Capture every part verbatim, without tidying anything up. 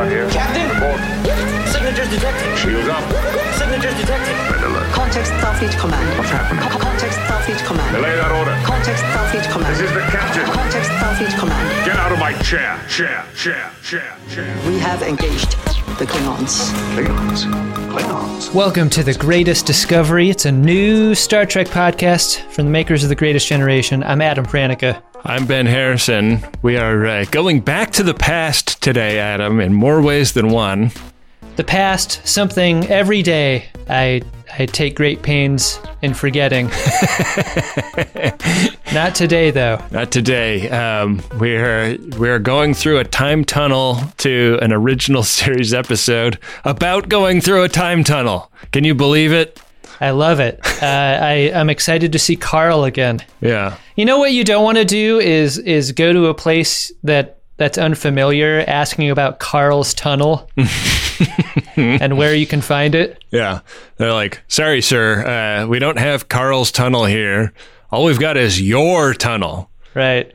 out here. Captain! Report. Signatures detected. Shields up. Signatures detected. Red alert. Context Starfleet Command. What's happening? Co- Context Starfleet Command. Delay that order. Context Starfleet Command. This is the captain. Context Starfleet Command. Get out of my chair. Chair, chair, chair, chair. We have engaged the Klingons. Klingons. Klingons. Welcome to The Greatest Discovery. It's a new Star Trek podcast from the makers of The Greatest Generation. I'm Adam Pranica. I'm Ben Harrison. We are uh, going back to the past today, Adam, in more ways than one. The past, something every day I I take great pains in forgetting. Not today, though. Not today. Um, we're we're going through a time tunnel to an original series episode about going through a time tunnel. Can you believe it? I love it. Uh, I, I'm excited to see Carl again. Yeah. You know what you don't want to do is is go to a place that that's unfamiliar, asking about Carl's tunnel and where you can find it. Yeah. They're like, sorry, sir, uh, we don't have Carl's tunnel here. All we've got is your tunnel. Right.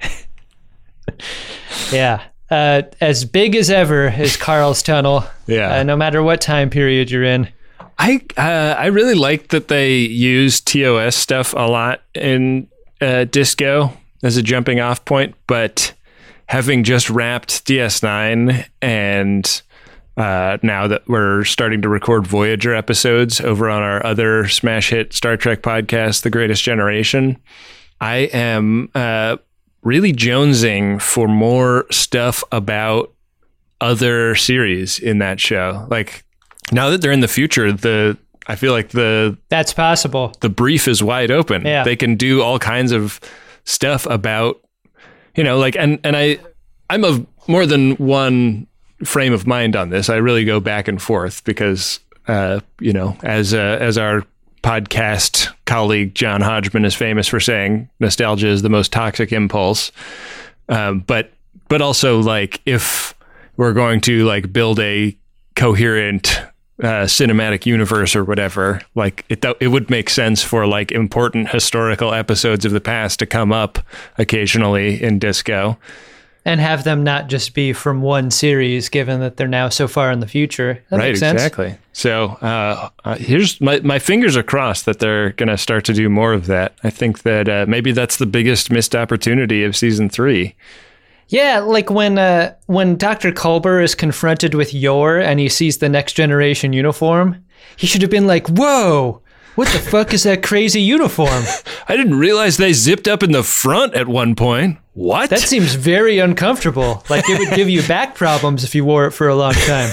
Yeah. Uh, as big as ever is Carl's tunnel. Yeah. Uh, no matter what time period you're in. I uh, I really like that they use T O S stuff a lot in uh, Disco as a jumping off point, but having just wrapped D S nine and uh, now that we're starting to record Voyager episodes over on our other smash hit Star Trek podcast, The Greatest Generation, I am uh, really jonesing for more stuff about other series in that show. Like, now that they're in the future, the I feel like the That's possible. the brief is wide open. Yeah. They can do all kinds of stuff about, you know, like, and, and I, I'm of more than one frame of mind on this. I really go back and forth because, uh, you know, as, uh, as our podcast colleague, John Hodgman, is famous for saying, nostalgia is the most toxic impulse. Um, but, but also, like, if we're going to like build a coherent Uh, cinematic universe or whatever, like it it would make sense for like important historical episodes of the past to come up occasionally in Disco. And have them not just be from one series, given that they're now so far in the future. That Right, makes sense. exactly. So uh, uh, here's my, my fingers are crossed that they're going to start to do more of that. I think that uh, maybe that's the biggest missed opportunity of season three. Yeah, like when uh, when Doctor Culber is confronted with Yor and he sees the Next Generation uniform, he should have been like, whoa, what the fuck is that crazy uniform? I didn't realize they zipped up in the front at one point. What? That seems very uncomfortable. Like it would give you back problems if you wore it for a long time.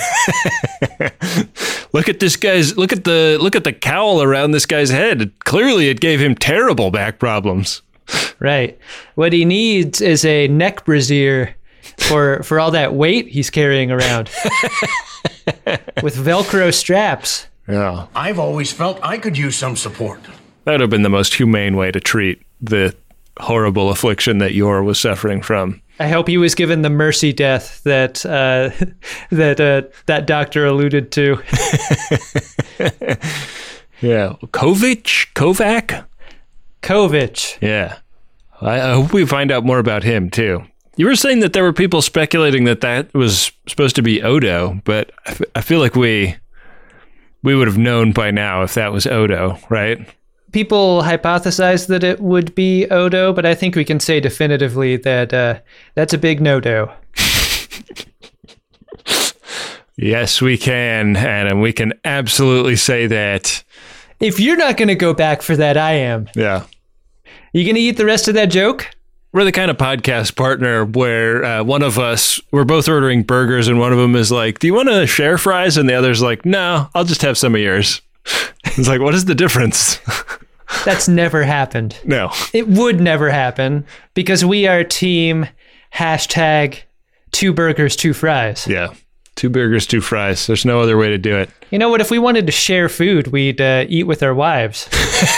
Look at this guy's, look at the, look at the cowl around this guy's head. Clearly it gave him terrible back problems. Right. What he needs is a neck brassiere for for all that weight he's carrying around with Velcro straps. Yeah. I've always felt I could use some support. That would have been the most humane way to treat the horrible affliction that Yor was suffering from. I hope he was given the mercy death that uh, that uh, that doctor alluded to. Yeah. Kovic? Kovac? Kovic. Yeah. I, I hope we find out more about him, too. You were saying that there were people speculating that that was supposed to be Odo, but I, f- I feel like we we would have known by now if that was Odo, right? People hypothesized that it would be Odo, but I think we can say definitively that uh, that's a big no-do. Yes, we can, Adam. We can absolutely say that. If you're not going to go back for that, I am. Yeah. You going to eat the rest of that joke? We're the kind of podcast partner where uh, one of us, we're both ordering burgers and one of them is like, do you want to share fries? And the other's like, no, I'll just have some of yours. It's like, what is the difference? That's never happened. No. It would never happen because we are team hashtag two burgers, two fries. Yeah. Two burgers, two fries. There's no other way to do it. You know what? If we wanted to share food, we'd uh, eat with our wives.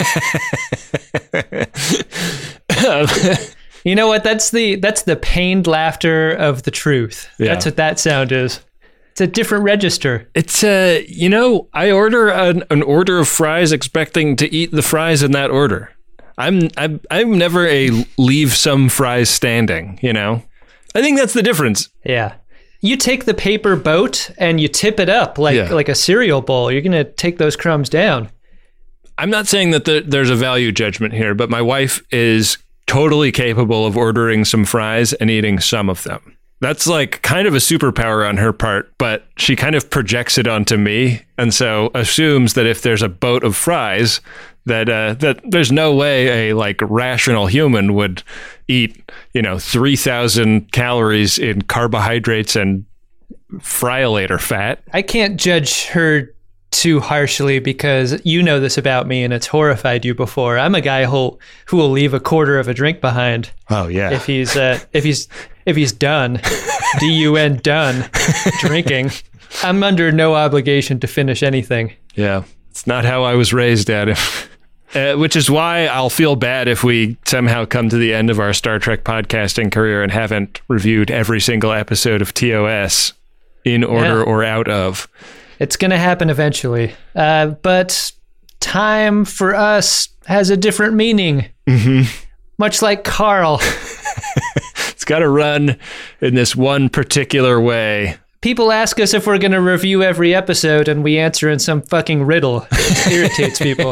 You know what? That's the that's the pained laughter of the truth. Yeah. That's what that sound is. It's a different register. It's, uh, you know, I order an, an order of fries expecting to eat the fries in that order. I'm, I'm, I'm never a leave some fries standing, you know? I think that's the difference. Yeah. you take the paper boat and you tip it up like Yeah. like a cereal bowl. You're gonna take those crumbs down. I'm not saying that the, there's a value judgment here, but my wife is totally capable of ordering some fries and eating some of them. That's like kind of a superpower on her part, but she kind of projects it onto me, and so assumes that if there's a boat of fries, that uh, that there's no way a like rational human would eat, you know, three thousand calories in carbohydrates and friolator fat. I can't judge her too harshly because you know this about me and it's horrified you before. I'm a guy who who will leave a quarter of a drink behind Oh yeah. if he's uh, if he's if he's done, D U N done drinking. I'm under no obligation to finish anything. Yeah, it's not how I was raised, Adam. Uh, which is why I'll feel bad if we somehow come to the end of our Star Trek podcasting career and haven't reviewed every single episode of T O S in order Yeah. or out of. It's going to happen eventually. Uh, but time for us has a different meaning. Mm-hmm. Much like Carl. It's got to run in this one particular way. People ask us if we're going to review every episode, and we answer in some fucking riddle. It irritates people.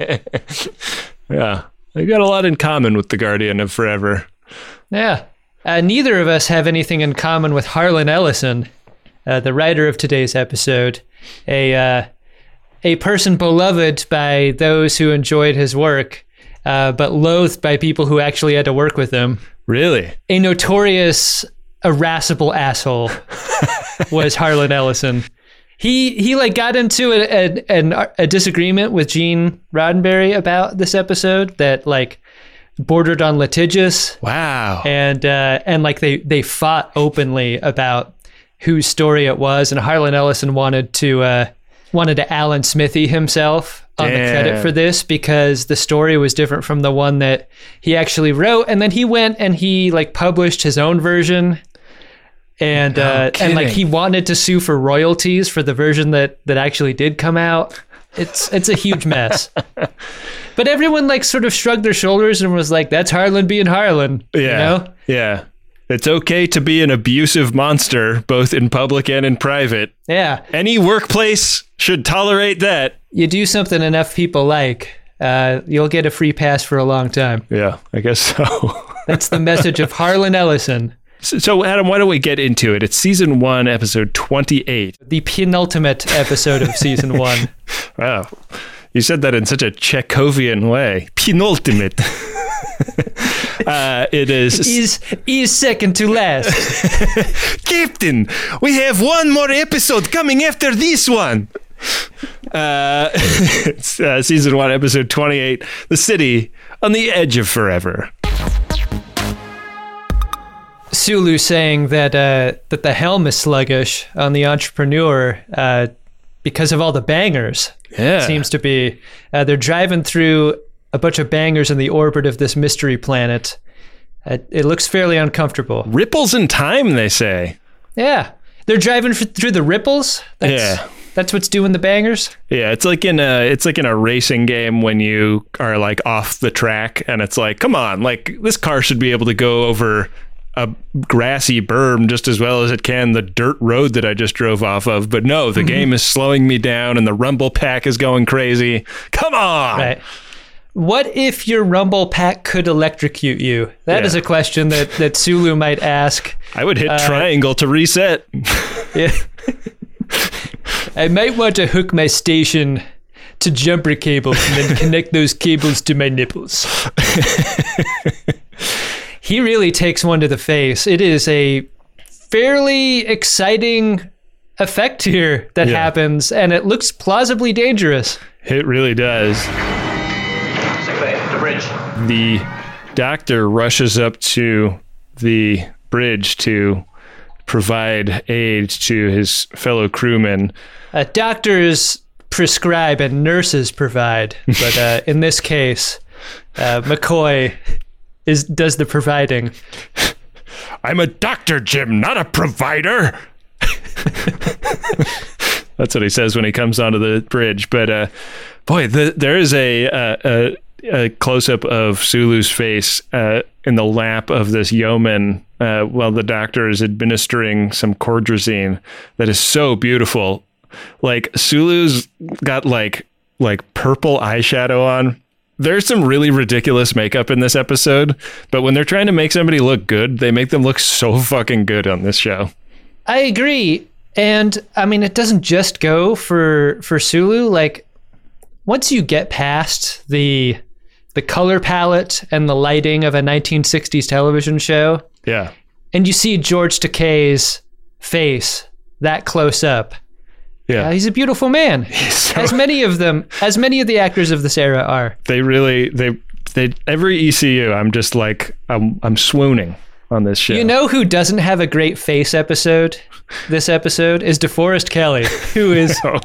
Yeah, they got a lot in common with the Guardian of Forever. Yeah. Uh, neither of us have anything in common with Harlan Ellison, uh, the writer of today's episode, a uh, a person beloved by those who enjoyed his work, uh, but loathed by people who actually had to work with him. Really? A notorious irascible asshole was Harlan Ellison. He he like got into a, a, an, a disagreement with Gene Roddenberry about this episode that like bordered on litigious. Wow. And uh, and like they they fought openly about whose story it was, and Harlan Ellison wanted to uh, wanted to Alan Smithy himself on the credit Damn. for this because the story was different from the one that he actually wrote, and then he went and he like published his own version, and uh, and like kidding. he wanted to sue for royalties for the version that that actually did come out. It's it's a huge mess. But everyone like sort of shrugged their shoulders and was like, "That's Harlan being Harlan." Yeah. You know? Yeah. It's okay to be an abusive monster, both in public and in private. Yeah. Any workplace should tolerate that. You do something enough people like, uh, you'll get a free pass for a long time. Yeah, I guess so. That's the message of Harlan Ellison, So, so, Adam, why don't we get into it? It's season one, episode twenty-eight. the penultimate episode of season one. Wow. You said that in such a Chekhovian way. Penultimate. uh, it is. Is is second to last. Captain, we have one more episode coming after this one. Uh, it's uh, season one, episode twenty-eight. The city on the edge of forever. Sulu saying that uh, that the helm is sluggish on the Entrepreneur uh, because of all the bangers. Yeah. Seems to be. Uh, they're driving through a bunch of bangers in the orbit of this mystery planet. Uh, it looks fairly uncomfortable. Ripples in time, they say. Yeah. They're driving f- through the ripples. That's, Yeah. That's what's doing the bangers. Yeah, it's like in a it's like in a racing game when you are like off the track and it's like, come on, like this car should be able to go over a grassy berm just as well as it can the dirt road that I just drove off of. But no, the game is slowing me down and the rumble pack is going crazy. Come on. Right. What if your rumble pack could electrocute you? That Yeah. is a question that, that Sulu might ask. I would hit triangle to reset. Yeah. I might want to hook my station to jumper cables and then connect those cables to my nipples. He really takes one to the face. It is a fairly exciting effect here that Yeah. happens, and it looks plausibly dangerous. It really does. Sick bay, to bridge. The doctor rushes up to the bridge to provide aid to his fellow crewmen. Uh, doctors prescribe and nurses provide, but uh, in this case, uh, McCoy is does the providing. I'm a doctor, Jim, not a provider. That's what he says when he comes onto the bridge. But uh, boy, the, there is a, uh, a, a close-up of Sulu's face uh, in the lap of this yeoman uh, while the doctor is administering some cordrazine that is so beautiful. Like Sulu's got like like purple eyeshadow on. There's some really ridiculous makeup in this episode, but when they're trying to make somebody look good, they make them look so fucking good on this show. I agree. And I mean, it doesn't just go for for Sulu. Like, once you get past the the color palette and the lighting of a nineteen sixties television show, yeah, and you see George Takei's face that close up, yeah, uh, he's a beautiful man. So, as many of them, as many of the actors of this era are. They really, they, they. Every E C U, I'm just like, I'm, I'm swooning on this show. You know who doesn't have a great face episode? This episode is DeForest Kelley, who is oh.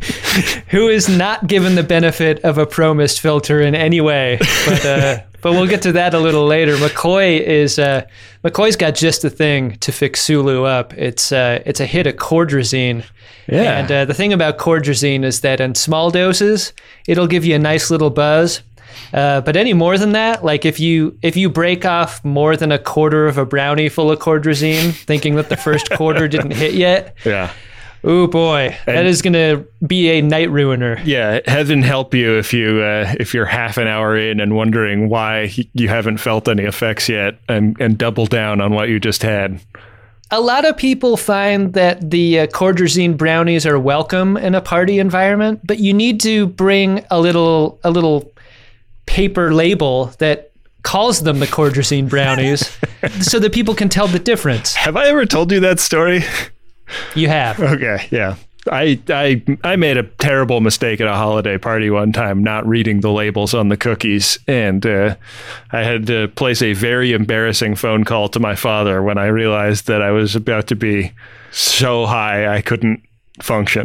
who is not given the benefit of a Pro Mist filter in any way. But uh, but we'll get to that a little later. McCoy is uh, McCoy's got just the thing to fix Sulu up. It's uh, it's a hit of cordrazine. Yeah. And uh, the thing about cordrazine is that in small doses, it'll give you a nice little buzz. Uh, but any more than that, like if you if you break off more than a quarter of a brownie full of cordrazine, thinking that the first quarter didn't hit yet, yeah, oh boy, and that is going to be a night ruiner. Yeah, heaven help you if you uh, if you're half an hour in and wondering why you haven't felt any effects yet, and and double down on what you just had. A lot of people find that the uh, cordrazine brownies are welcome in a party environment, but you need to bring a little a little. paper label that calls them the cordrazine brownies so that people can tell the difference. Have I ever told you that story? You have. Okay, yeah. I I I made a terrible mistake at a holiday party one time, not reading the labels on the cookies, and uh, I had to place a very embarrassing phone call to my father when I realized that I was about to be so high I couldn't function.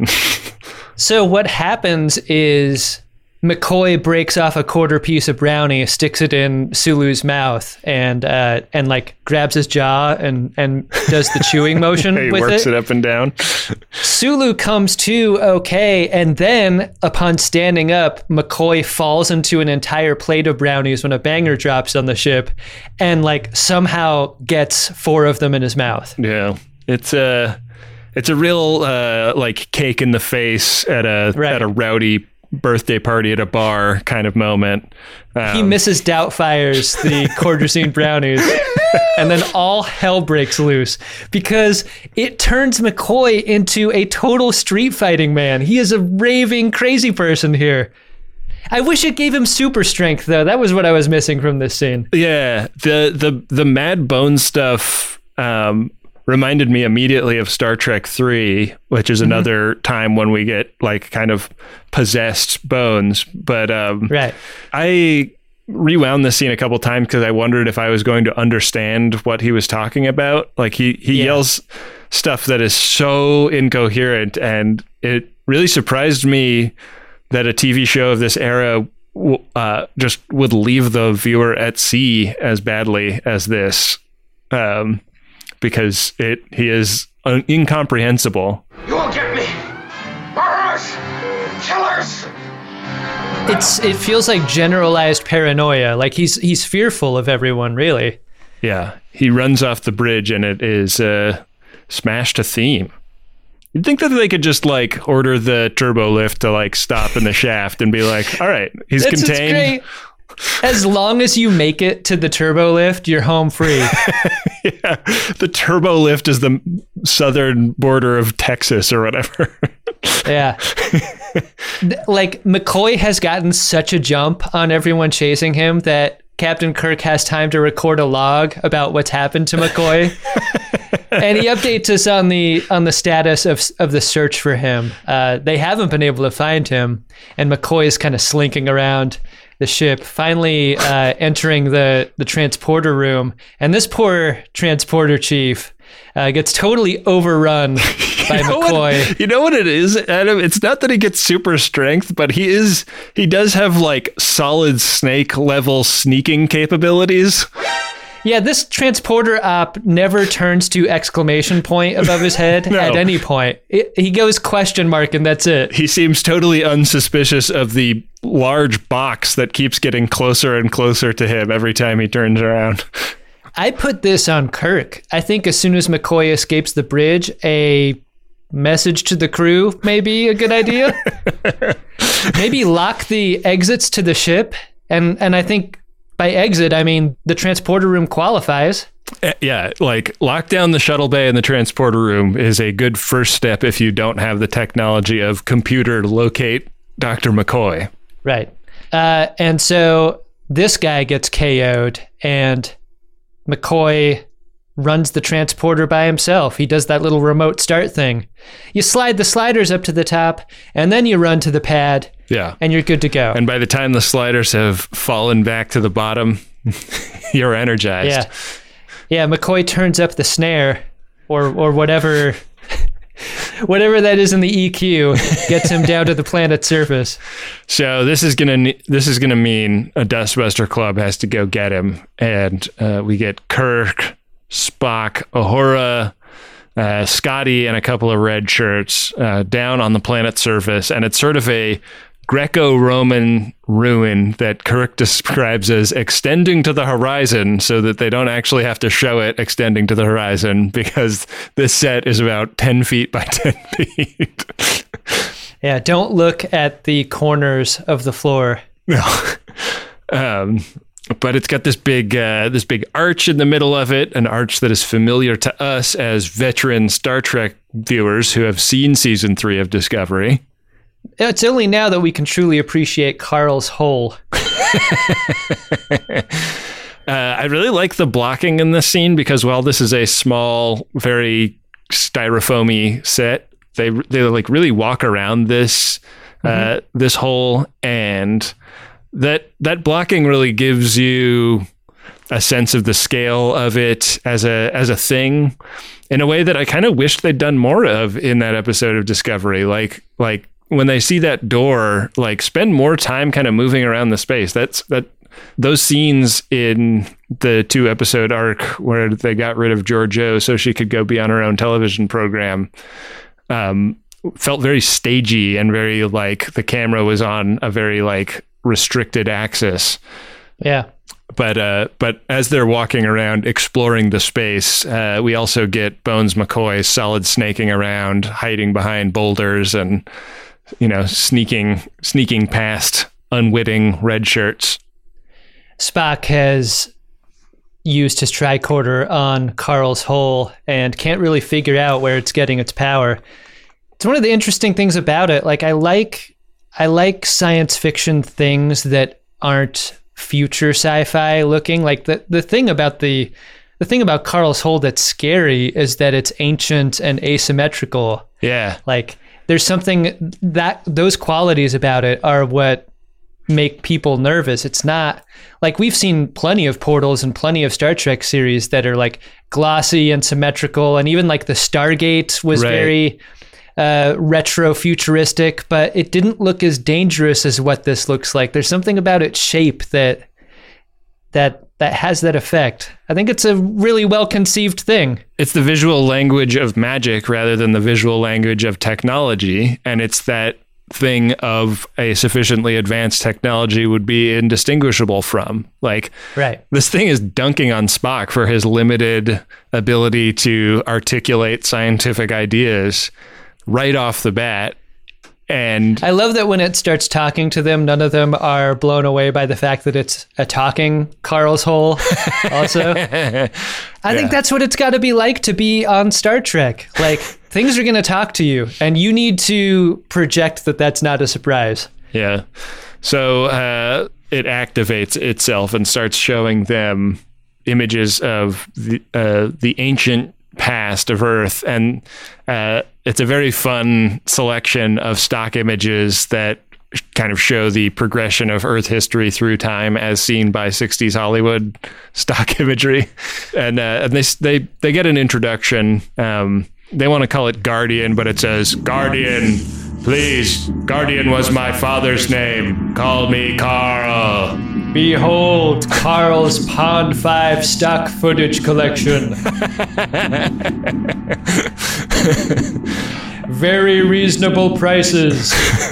So what happens is McCoy breaks off a quarter piece of brownie, sticks it in Sulu's mouth, and uh, and like grabs his jaw and, and does the chewing motion he with works it. it up and down. Sulu comes to okay, and then upon standing up, McCoy falls into an entire plate of brownies when a banger drops on the ship, and like somehow gets four of them in his mouth. Yeah, it's a it's a real uh, like cake in the face at a right. at a rowdy birthday party at a bar kind of moment. Um, he Missus Doubtfire's the cordrazine brownies, and then all hell breaks loose because it turns McCoy into a total street fighting man. He is a raving crazy person here. I wish it gave him super strength though. That was what I was missing from this scene. Yeah, the the the Mad Bone stuff um reminded me immediately of Star Trek three, which is another mm-hmm. time when we get like kind of possessed bones. But um, right. I rewound this scene a couple times because I wondered if I was going to understand what he was talking about. Like he, he yeah. yells stuff that is so incoherent, and it really surprised me that a T V show of this era uh, just would leave the viewer at sea as badly as this. Um, because it he is un- incomprehensible. You will get me! Murderers! Killers! It's it feels like generalized paranoia. Like he's he's fearful of everyone, really. Yeah, he runs off the bridge and it is uh, smashed to theme. You'd think that they could just like order the turbo lift to like stop in the shaft and be like, all right, he's That's contained. Great. As long as you make it to the turbo lift, you're home free. Yeah, the turbo lift is the southern border of Texas or whatever. Yeah. Like McCoy has gotten such a jump on everyone chasing him that Captain Kirk has time to record a log about what's happened to McCoy. And he updates us on the on the status of of the search for him. Uh, they haven't been able to find him, and McCoy is kind of slinking around the ship, finally uh, entering the, the transporter room. And this poor transporter chief uh, gets totally overrun by you know McCoy. What, you know what it is, Adam? It's not that he gets super strength, but he is he does have like solid snake level sneaking capabilities. Yeah, this transporter op never turns to exclamation point above his head No. at any point. It, he goes question mark and that's it. He seems totally unsuspicious of the large box that keeps getting closer and closer to him every time he turns around. I put this on Kirk. I think as soon as McCoy escapes the bridge, a message to the crew may be a good idea. Maybe lock the exits to the ship. And, and I think by exit, I mean the transporter room qualifies. Uh, Yeah, like lock down the shuttle bay and the transporter room is a good first step if you don't have the technology of computer to locate Doctor McCoy. Right. Uh, and so this guy gets K O'd and McCoy runs the transporter by himself. He does that little remote start thing. You slide the sliders up to the top and then you run to the pad Yeah. and you're good to go. And by the time the sliders have fallen back to the bottom, you're energized. Yeah. Yeah, McCoy turns up the snare or or whatever whatever that is in the E Q gets him down to the planet's surface. So this is gonna ne- this is gonna mean a Dustbuster Club has to go get him, and uh, we get Kirk, Spock, Uhura, uh, Scotty, and a couple of red shirts uh, down on the planet's surface, and it's sort of a Greco-Roman ruin that Kirk describes as extending to the horizon, so that they don't actually have to show it extending to the horizon because this set is about ten feet by ten feet. Yeah, don't look at the corners of the floor. No. Um, but it's got this big, uh, this big arch in the middle of it, an arch that is familiar to us as veteran Star Trek viewers who have seen season three of Discovery. It's only now that we can truly appreciate Carl's hole. Uh, I really like the blocking in this scene because while this is a small, very styrofoamy set, they they like really walk around this uh, this hole, and that that blocking really gives you a sense of the scale of it as a as a thing in a way that I kind of wished they'd done more of in that episode of Discovery. Like like when they see that door, like spend more time kind of moving around the space. That's that those scenes in the two episode arc where they got rid of Georgiou so she could go be on her own television program um, felt very stagey and very like the camera was on a very like restricted axis. Yeah. But uh, but as they're walking around exploring the space, uh, we also get Bones McCoy solid snaking around, hiding behind boulders and, you know, sneaking sneaking past unwitting red shirts. Spock has used his tricorder on Carl's hole and can't really figure out where it's getting its power. It's one of the interesting things about it. Like I like I like science fiction things that aren't future sci-fi looking. Like the, the thing about the the thing about Carl's hole that's scary is that it's ancient and asymmetrical. Yeah. Like there's something that those qualities about it are what make people nervous. It's not like we've seen plenty of portals and plenty of Star Trek series that are like glossy and symmetrical, and even like the Stargate was Right. very uh, retro futuristic, but it didn't look as dangerous as what this looks like. There's something about its shape that that that has that effect. I think it's a really well conceived thing. It's the visual language of magic rather than the visual language of technology. And it's that thing of a sufficiently advanced technology would be indistinguishable from. Like, Right. this thing is dunking on Spock for his limited ability to articulate scientific ideas right off the bat. And I love that when it starts talking to them, none of them are blown away by the fact that it's a talking Carl's hole also. I think that's what it's got to be like to be on Star Trek. Like, things are going to talk to you, and you need to project that that's not a surprise. yeah. So uh, it activates itself and starts showing them images of the, uh, the ancient past of Earth. And uh, it's a very fun selection of stock images that kind of show the progression of Earth history through time as seen by sixties Hollywood stock imagery. And, uh, and they, they, they get an introduction. Um, they want to call it Guardian, but it says Guardian Please, Guardian was my father's name. Call me Carl. Behold, Carl's Pond five stock footage collection. Very reasonable prices.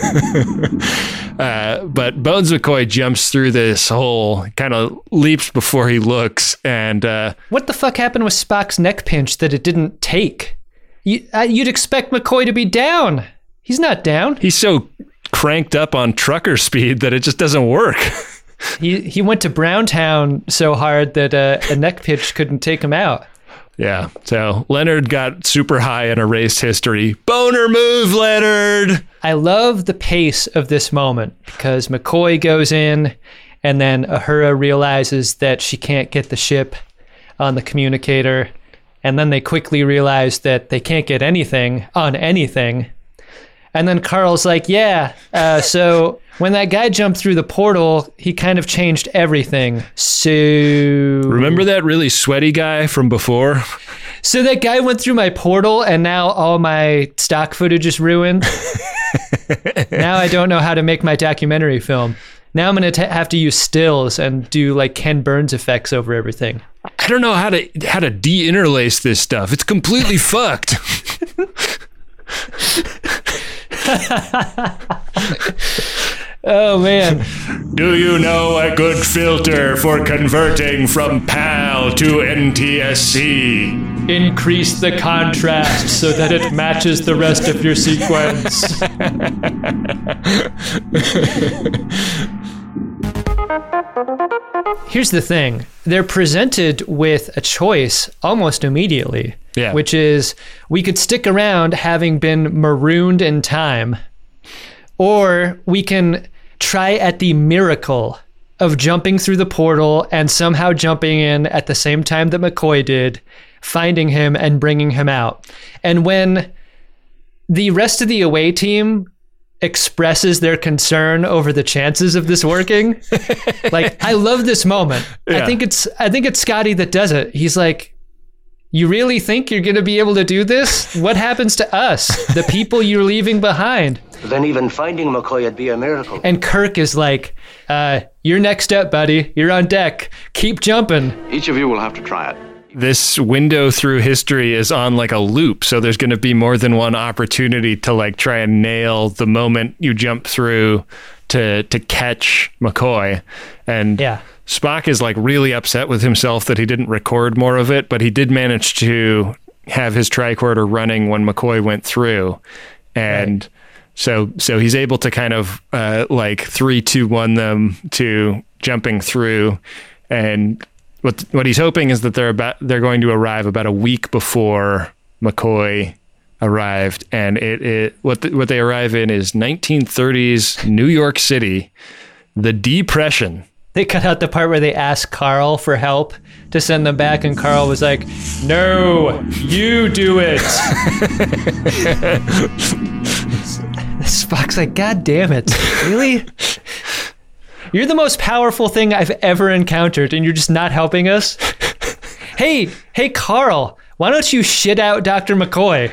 Uh, but Bones McCoy jumps through this hole, kind of leaps before he looks, and uh, What the fuck happened with Spock's neck pinch that it didn't take? You, uh, you'd expect McCoy to be down. He's not down. he's so cranked up on trucker speed that it just doesn't work. He he went to Browntown so hard that uh, a neck pinch couldn't take him out. Yeah, so Leonard got super high and erased history. Boner move, Leonard! I love the pace of this moment because McCoy goes in and then Uhura realizes that she can't get the ship on the communicator. And then they quickly realize that they can't get anything on anything. And then Carl's like, yeah, uh, so when that guy jumped through the portal, he kind of changed everything. So... Remember that really sweaty guy from before? So that guy went through my portal and now all my stock footage is ruined. Now I don't know how to make my documentary film. Now I'm going to have to use stills and do like Ken Burns effects over everything. I don't know how to how to de-interlace this stuff. It's completely fucked. Oh, man. Do you know a good filter for converting from PAL to N T S C? Increase the contrast so that it matches the rest of your sequence. Here's the thing. They're presented with a choice almost immediately, Yeah. which is we could stick around having been marooned in time, or we can try at the miracle of jumping through the portal and somehow jumping in at the same time that McCoy did, finding him and bringing him out. And when the rest of the away team expresses their concern over the chances of this working, like, I love this moment. Yeah. I think it's I think it's Scotty that does it. He's like, you really think you're going to be able to do this? What happens to us, the people you're leaving behind? Then even finding McCoy would be a miracle. And Kirk is like, uh, you're next up, buddy. You're on deck. Keep jumping. Each of you will have to try it. This window through history is on like a loop, so there's going to be more than one opportunity to like try and nail the moment you jump through to to catch McCoy. And Yeah. Spock is like really upset with himself that he didn't record more of it, but he did manage to have his tricorder running when McCoy went through. And Right. so so he's able to kind of uh, like three, two, one them to jumping through. And what what he's hoping is that they're about they're going to arrive about a week before McCoy arrived. And it, it what the, what they arrive in is nineteen thirties New York City, the Depression. They cut out the part where they asked Carl for help to send them back, and Carl was like, no, you do it. Spock's like, God damn it. Really? You're the most powerful thing I've ever encountered, and you're just not helping us? Hey, hey, Carl, why don't you shit out Doctor McCoy?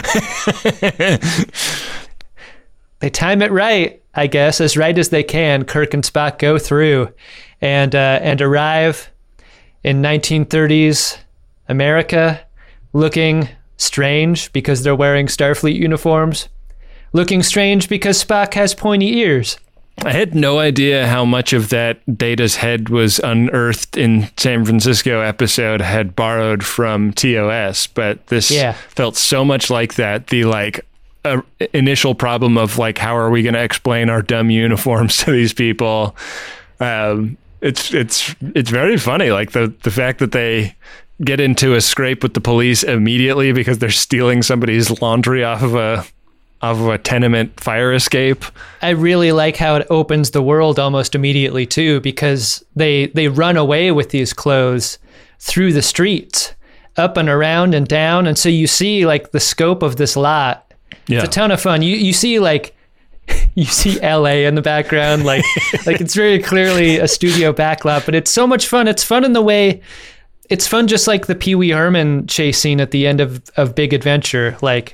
They time it right, I guess, as right as they can. Kirk and Spock go through and uh, and arrive in nineteen thirties America, looking strange because they're wearing Starfleet uniforms, looking strange because Spock has pointy ears. I had no idea how much of that Data's head was unearthed in San Francisco episode had borrowed from T O S, but this Yeah. felt so much like that. The like uh, initial problem of like, how are we going to explain our dumb uniforms to these people? Um, it's it's it's very funny. Like the the fact that they get into a scrape with the police immediately because they're stealing somebody's laundry off of a off of a tenement fire escape. I really like how it opens the world almost immediately too, because they they run away with these clothes through the streets, up and around and down, and so you see like the scope of this lot. Yeah. It's a ton of fun. You you see like you see L A in the background, like like it's very clearly a studio backlot, but it's so much fun. It's fun in the way it's fun just like the Pee Wee Herman chase scene at the end of, of Big Adventure. Like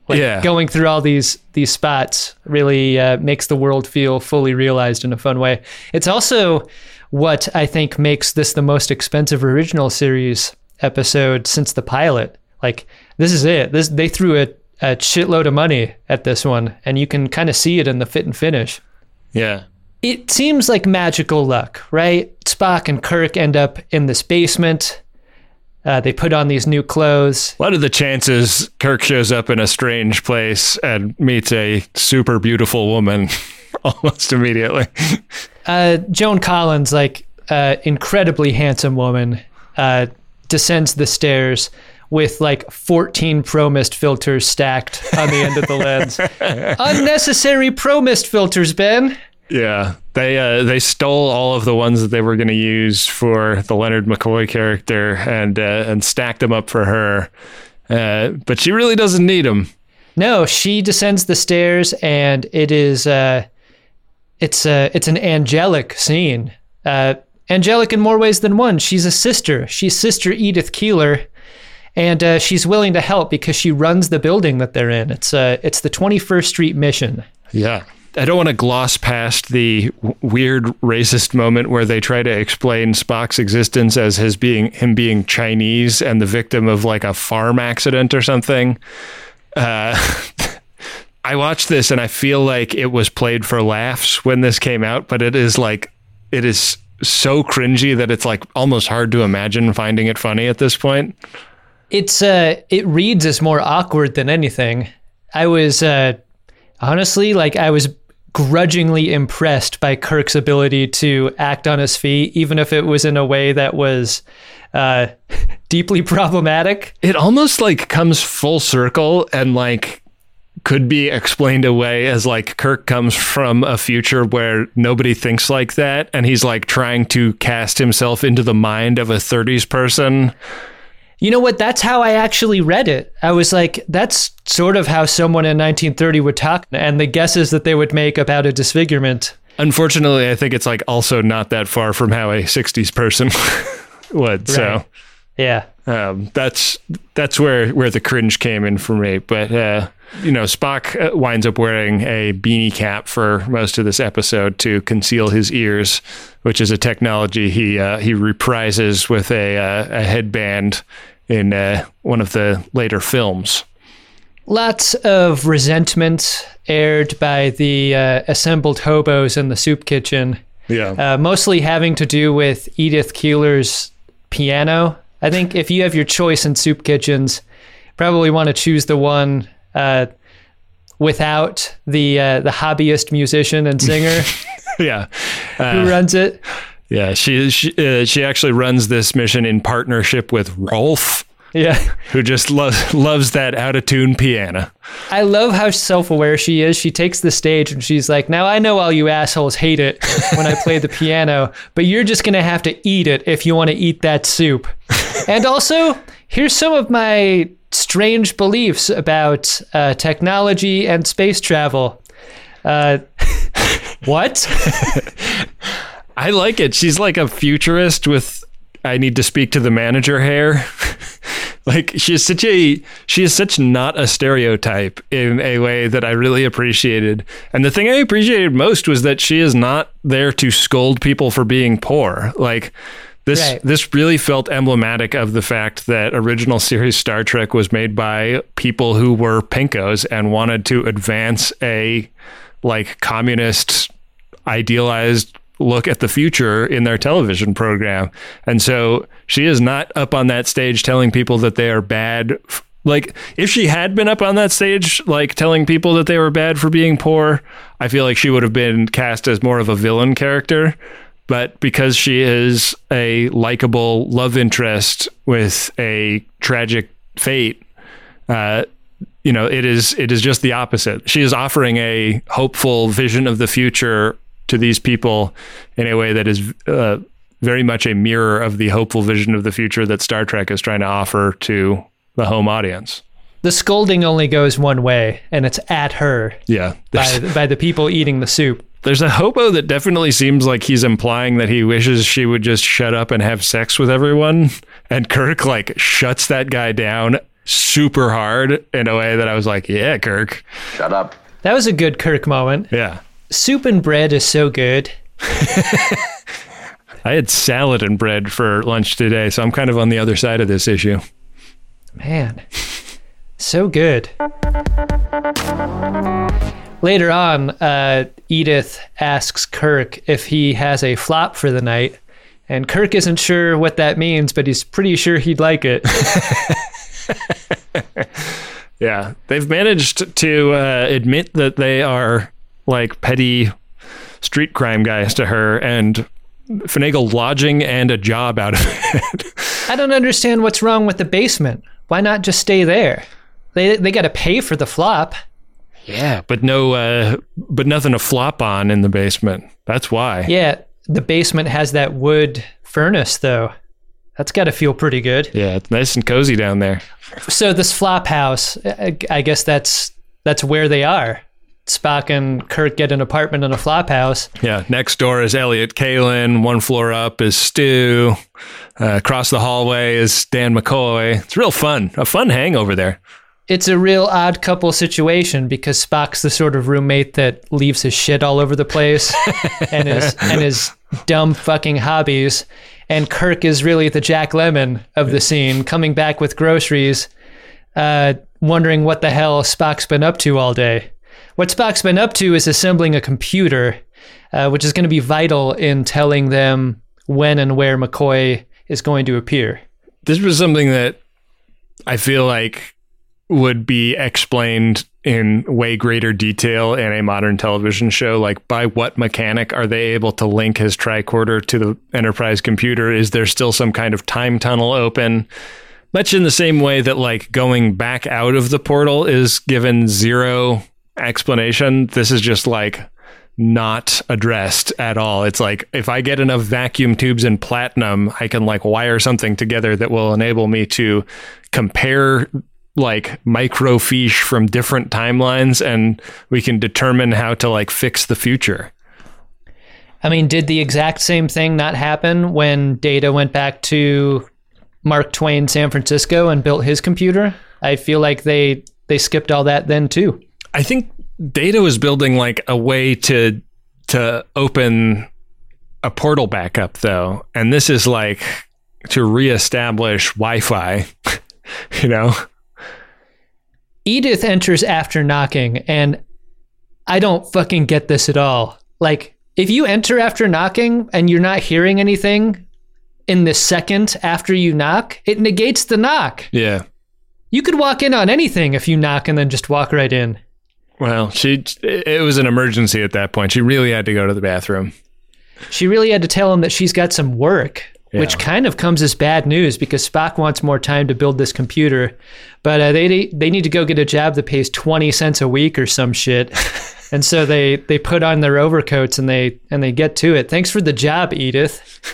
Like Yeah. going through all these these spots really uh, makes the world feel fully realized in a fun way. It's also what I think makes this the most expensive original series episode since the pilot. Like, this is it. This they threw a, a shitload of money at this one, and you can kind of see it in the fit and finish. Yeah. It seems like magical luck, right? Spock and Kirk end up in this basement. Uh, they put on these new clothes. What are the chances Kirk shows up in a strange place and meets a super beautiful woman almost immediately? Uh, Joan Collins, like uh, incredibly handsome woman, uh, descends the stairs with like fourteen Pro Mist filters stacked on the end of the lens. Unnecessary Pro Mist filters, Ben. Yeah, they uh, they stole all of the ones that they were going to use for the Leonard McCoy character and uh, and stacked them up for her. Uh, but she really doesn't need them. No, she descends the stairs, and it is uh, it's uh, it's an angelic scene. Uh, angelic in more ways than one. She's a sister. She's Sister Edith Keeler, and uh, she's willing to help because she runs the building that they're in. It's uh, it's the twenty-first Street mission. Yeah. I don't want to gloss past the w- weird racist moment where they try to explain Spock's existence as his being him being Chinese and the victim of like a farm accident or something. Uh, I watched this and I feel like it was played for laughs when this came out, but it is like it is so cringy that it's like almost hard to imagine finding it funny at this point. It's uh, it reads as more awkward than anything. I was uh, honestly like I was grudgingly impressed by Kirk's ability to act on his feet, even if it was in a way that was uh, deeply problematic. It almost like comes full circle and like could be explained away as like Kirk comes from a future where nobody thinks like that, and he's like trying to cast himself into the mind of a thirties person. You know what? That's how I actually read it. I was like, that's sort of how someone in nineteen thirty would talk, and the guesses that they would make about a disfigurement. Unfortunately, I think it's like also not that far from how a sixties person would. So, Right. Yeah. um, that's that's where where the cringe came in for me. But uh, you know, Spock winds up wearing a beanie cap for most of this episode to conceal his ears, which is a technology he uh, he reprises with a uh, a headband in uh, one of the later films. Lots of resentment aired by the uh, assembled hobos in the soup kitchen, Yeah. uh, mostly having to do with Edith Keeler's piano. I think if you have your choice in soup kitchens, probably want to choose the one uh, without the uh, the hobbyist musician and singer yeah. who runs it. Yeah. She she, uh, she actually runs this mission in partnership with Rolf, Yeah. who just lo- loves that out of tune piano. I love how self-aware she is. She takes the stage and she's like, now I know all you assholes hate it when I play the piano, but you're just going to have to eat it if you want to eat that soup. And also, here's some of my strange beliefs about uh, technology and space travel. Uh, what? I like it. She's like a futurist with I need to speak to the manager hair. Like she's such a she is such not a stereotype in a way that I really appreciated. And the thing I appreciated most was that she is not there to scold people for being poor. Like this Right. this really felt emblematic of the fact that original series Star Trek was made by people who were pinkos and wanted to advance a like communist idealized look at the future in their television program. And so she is not up on that stage telling people that they are bad. Like if she had been up on that stage, like telling people that they were bad for being poor, I feel like she would have been cast as more of a villain character. But because she is a likable love interest with a tragic fate, uh, you know, it is, it is just the opposite. She is offering a hopeful vision of the future to these people in a way that is uh, very much a mirror of the hopeful vision of the future that Star Trek is trying to offer to the home audience. The scolding only goes one way, and it's at her Yeah. by, by the people eating the soup. There's a hobo that definitely seems like he's implying that he wishes she would just shut up and have sex with everyone. And Kirk like shuts that guy down super hard in a way that I was like, yeah, Kirk. Shut up. That was a good Kirk moment. Yeah. Soup and bread is so good. I had salad and bread for lunch today, so I'm kind of on the other side of this issue. Man, so good. Later on, uh, Edith asks Kirk if he has a flop for the night, and Kirk isn't sure what that means, but he's pretty sure he'd like it. Yeah, they've managed to uh, admit that they are like petty street crime guys to her and finagle lodging and a job out of it. I don't understand what's wrong with the basement. Why not just stay there? They they got to pay for the flop. Yeah, but no, uh, but nothing to flop on in the basement. That's why. Yeah, the basement has that wood furnace, though. That's got to feel pretty good. Yeah, it's nice and cozy down there. So this flop house, I I guess that's that's where they are. Spock and Kirk get an apartment in a flop house. Yeah, next door is Elliot Kalin. One floor up is Stu. Uh, across the hallway is Dan McCoy. It's real fun. A fun hang over there. It's a real odd couple situation because Spock's the sort of roommate that leaves his shit all over the place and his and his dumb fucking hobbies. And Kirk is really the Jack Lemmon of the scene, coming back with groceries, uh, wondering what the hell Spock's been up to all day. What Spock's been up to is assembling a computer, uh, which is going to be vital in telling them when and where McCoy is going to appear. This was something that I feel like would be explained in way greater detail in a modern television show. Like, by what mechanic are they able to link his tricorder to the Enterprise computer? Is there still some kind of time tunnel open? Much in the same way that, like, going back out of the portal is given zero explanation. This is just, like, not addressed at all. It's like, if I get enough vacuum tubes and platinum, I can, like, wire something together that will enable me to compare like microfiche from different timelines, and we can determine how to like fix the future. I mean, did the exact same thing not happen when Data went back to Mark Twain San Francisco and built his computer? I feel like they they skipped all that then too. I think Data was building like a way to to open a portal back up though, and this is like to reestablish Wi-Fi. You know? Edith enters after knocking, and I don't fucking get this at all. Like, if you enter after knocking and you're not hearing anything in the second after you knock, it negates the knock. Yeah. You could walk in on anything if you knock and then just walk right in. Well, she it was an emergency at that point. She really had to go to the bathroom. She really had to tell him that she's got some work. Yeah. Which kind of comes as bad news because Spock wants more time to build this computer, but uh, they they need to go get a job that pays twenty cents a week or some shit, and so they they put on their overcoats and they and they get to it. Thanks for the job, Edith.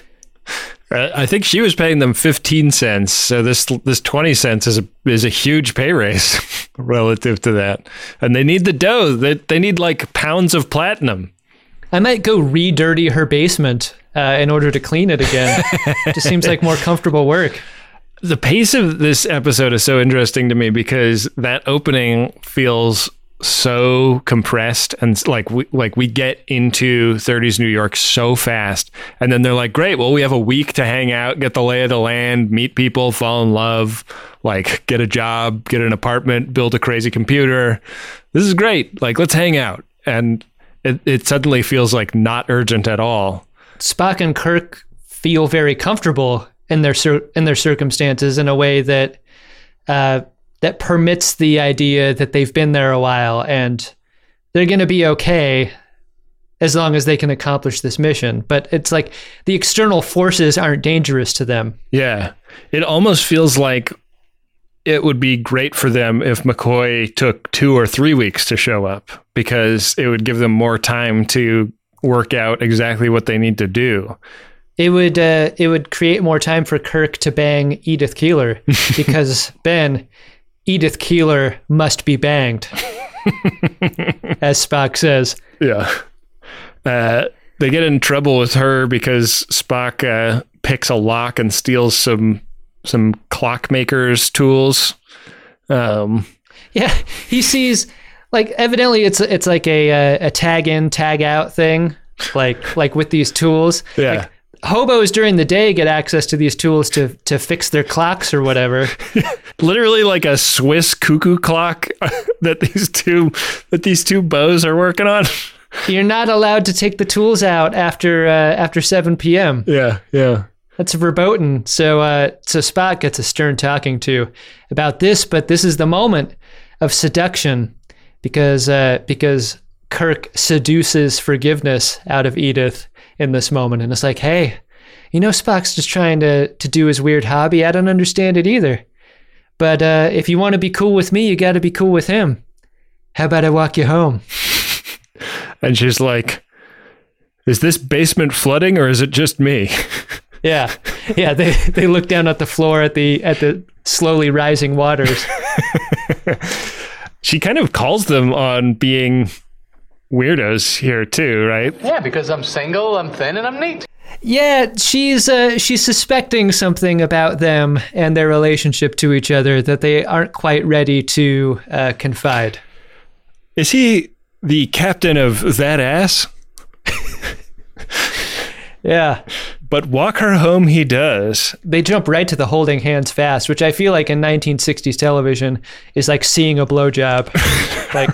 Uh, I think she was paying them fifteen cents, so this this twenty cents is a is a huge pay raise relative to that, and they need the dough. They they need like pounds of platinum. I might go re-dirty her basement uh, in order to clean it again. Just seems like more comfortable work. The pace of this episode is so interesting to me because that opening feels so compressed, and like we like we get into thirties New York so fast, and then they're like, great, well, we have a week to hang out, get the lay of the land, meet people, fall in love, like get a job, get an apartment, build a crazy computer. This is great. Like, let's hang out. And It, it suddenly feels like not urgent at all. Spock and Kirk feel very comfortable in their cir- in their circumstances in a way that uh, that permits the idea that they've been there a while and they're going to be okay as long as they can accomplish this mission. But it's like the external forces aren't dangerous to them. Yeah, it almost feels like it would be great for them if McCoy took two or three weeks to show up, because it would give them more time to work out exactly what they need to do. It would uh, it would create more time for Kirk to bang Edith Keeler because, Ben, Edith Keeler must be banged, as Spock says. Yeah. Uh, they get in trouble with her because Spock uh, picks a lock and steals some some clockmaker's tools. Um, Yeah, he sees like evidently it's it's like a a, a tag in tag out thing, like like with these tools. Yeah. Like, hobos during the day get access to these tools to to fix their clocks or whatever. Literally like a Swiss cuckoo clock that these two that these two bows are working on. You're not allowed to take the tools out after uh, after seven p.m. Yeah, yeah. That's verboten. So uh, so Spock gets a stern talking to about this, but this is the moment of seduction because uh, because Kirk seduces forgiveness out of Edith in this moment, and it's like, hey, you know, Spock's just trying to to do his weird hobby. I don't understand it either. But uh, if you want to be cool with me, you got to be cool with him. How about I walk you home? And she's like, is this basement flooding or is it just me? Yeah, yeah. They they look down at the floor at the at the slowly rising waters. She kind of calls them on being weirdos here too, right? Yeah, because I'm single, I'm thin, and I'm neat. Yeah, she's uh, she's suspecting something about them and their relationship to each other that they aren't quite ready to uh, confide. Is he the captain of that ass? Yeah. But walk her home he does. They jump right to the holding hands fast, which I feel like in nineteen sixties television is like seeing a blowjob. Like,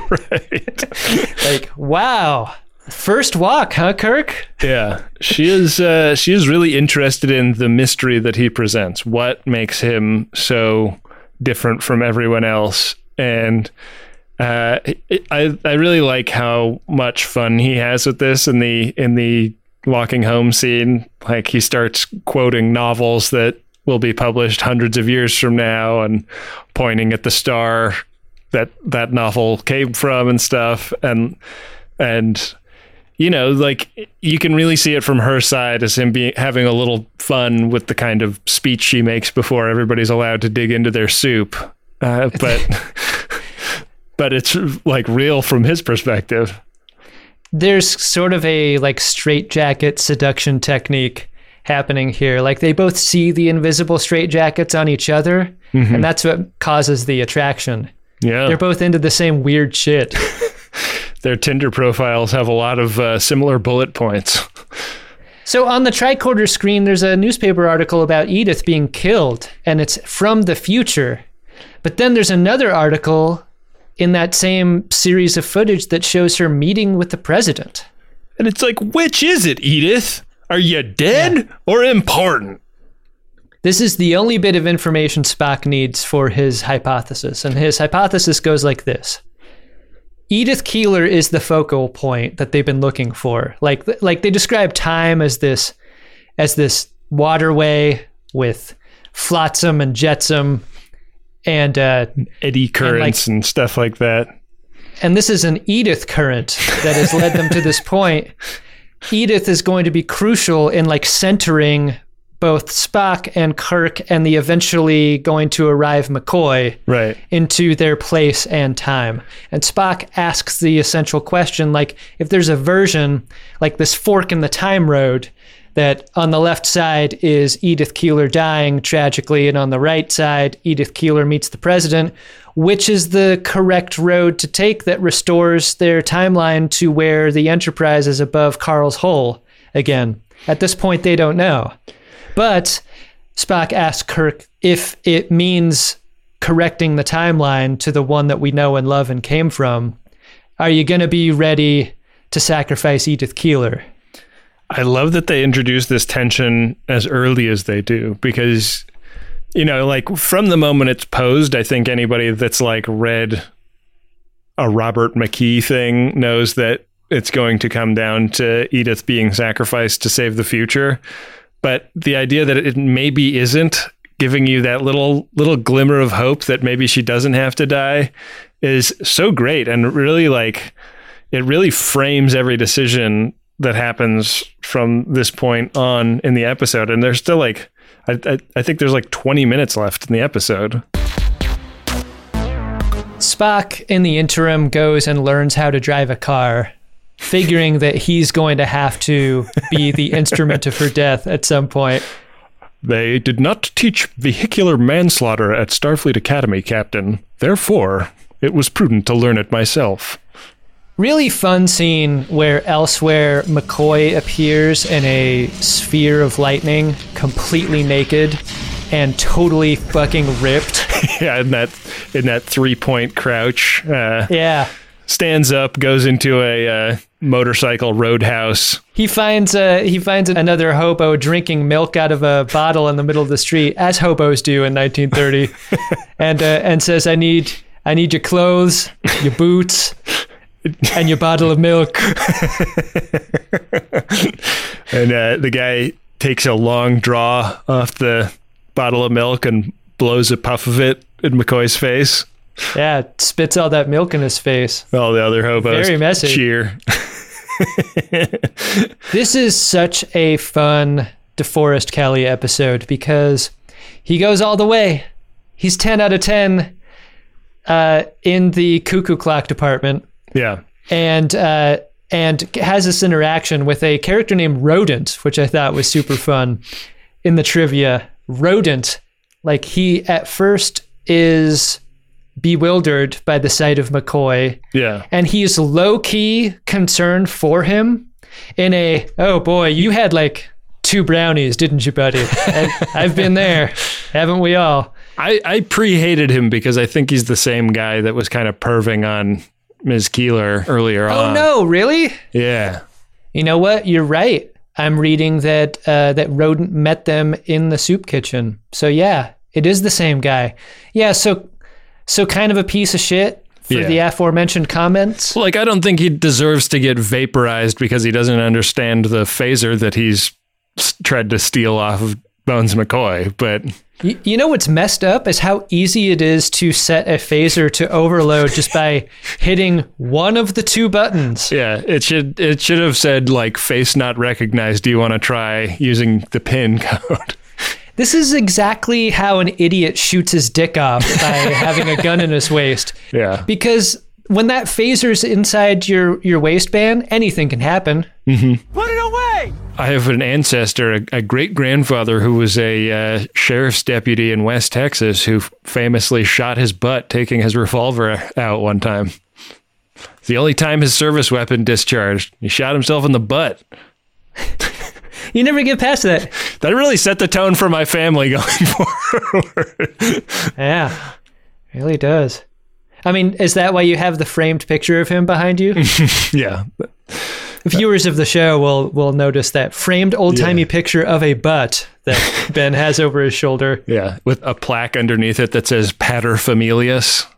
Right. like, wow. First walk, huh, Kirk? Yeah. She is uh, she is really interested in the mystery that he presents. What makes him so different from everyone else? And uh, I I really like how much fun he has with this in the in the walking home scene. Like he starts quoting novels that will be published hundreds of years from now and pointing at the star that that novel came from and stuff. And, and, you know, like you can really see it from her side as him being, having a little fun with the kind of speech she makes before everybody's allowed to dig into their soup. Uh, but, but it's like real from his perspective. There's sort of a like straitjacket seduction technique happening here. Like they both see the invisible straitjackets on each other, mm-hmm. and that's what causes the attraction. Yeah. They're both into the same weird shit. Their Tinder profiles have a lot of uh, similar bullet points. So on the tricorder screen, there's a newspaper article about Edith being killed, and it's from the future. But then there's another article in that same series of footage that shows her meeting with the president. And it's like, which is it, Edith? Are you dead yeah. or important? This is the only bit of information Spock needs for his hypothesis. And his hypothesis goes like this. Edith Keeler is the focal point that they've been looking for. Like, like they describe time as this, as this waterway with flotsam and jetsam and uh, eddy currents and, like, and stuff like that. And this is an Edith current that has led them to this point. Edith is going to be crucial in like centering both Spock and Kirk and the eventually going to arrive McCoy right. into their place and time. And Spock asks the essential question, like if there's a version like this fork in the time road, that on the left side is Edith Keeler dying tragically, and on the right side, Edith Keeler meets the president. Which is the correct road to take that restores their timeline to where the Enterprise is above Carl's Hole again? At this point, they don't know. But Spock asks Kirk if it means correcting the timeline to the one that we know and love and came from. Are you going to be ready to sacrifice Edith Keeler? I love that they introduce this tension as early as they do, because, you know, like from the moment it's posed, I think anybody that's like read a Robert McKee thing knows that it's going to come down to Edith being sacrificed to save the future. But the idea that it maybe isn't, giving you that little little glimmer of hope that maybe she doesn't have to die, is so great. And really, like, it really frames every decision that happens from this point on in the episode. And there's still like, I, I, I think there's like twenty minutes left in the episode. Spock, in the interim, goes and learns how to drive a car, figuring that he's going to have to be the instrument of her death at some point. They did not teach vehicular manslaughter at Starfleet Academy, Captain. Therefore, it was prudent to learn it myself. Really fun scene where elsewhere McCoy appears in a sphere of lightning, completely naked and totally fucking ripped. Yeah, in that in that three-point crouch. Uh, yeah. Stands up, goes into a uh, motorcycle roadhouse. He finds uh, he finds another hobo drinking milk out of a bottle in the middle of the street, as hobos do in nineteen thirty, and uh, and says, "I need I need your clothes, your boots, and your bottle of milk." And uh, the guy takes a long draw off the bottle of milk and blows a puff of it in McCoy's face. Yeah, spits all that milk in his face. All the other hobos Very messy. cheer. This is such a fun DeForest Kelley episode because he goes all the way. He's ten out of ten uh, in the cuckoo clock department. Yeah. And uh, and has this interaction with a character named Rodent, which I thought was super fun in the trivia. Rodent, like he at first is bewildered by the sight of McCoy. Yeah. And he's low-key concerned for him in a, oh boy, you had like two brownies, didn't you, buddy? I, I've been there. Haven't we all? I, I pre-hated him because I think he's the same guy that was kind of perving on Miz Keeler earlier Oh on. no, really? Yeah. You know what? You're right. I'm reading that uh, that Rodent met them in the soup kitchen. So yeah, it is the same guy. Yeah, so so kind of a piece of shit for Yeah. the aforementioned comments. Like, I don't think he deserves to get vaporized because he doesn't understand the phaser that he's s- tried to steal off of Bones McCoy, but... You, you know what's messed up is how easy it is to set a phaser to overload just by hitting one of the two buttons. Yeah, it should it should have said, like, face not recognized. Do you want to try using the pin code? This is exactly how an idiot shoots his dick off by having a gun in his waist. Yeah. Because when that phaser's inside your, your waistband, anything can happen. Mm-hmm. Put it away! I have an ancestor, a, a great-grandfather who was a uh, sheriff's deputy in West Texas who famously shot his butt taking his revolver out one time. It's the only time his service weapon discharged. He shot himself in the butt. You never get past that. That really set the tone for my family going forward. Yeah, really does. I mean, is that why you have the framed picture of him behind you? Yeah. Viewers of the show will will notice that framed old-timey Yeah. picture of a butt that Ben has over his shoulder. Yeah, with a plaque underneath it that says Pater Familias.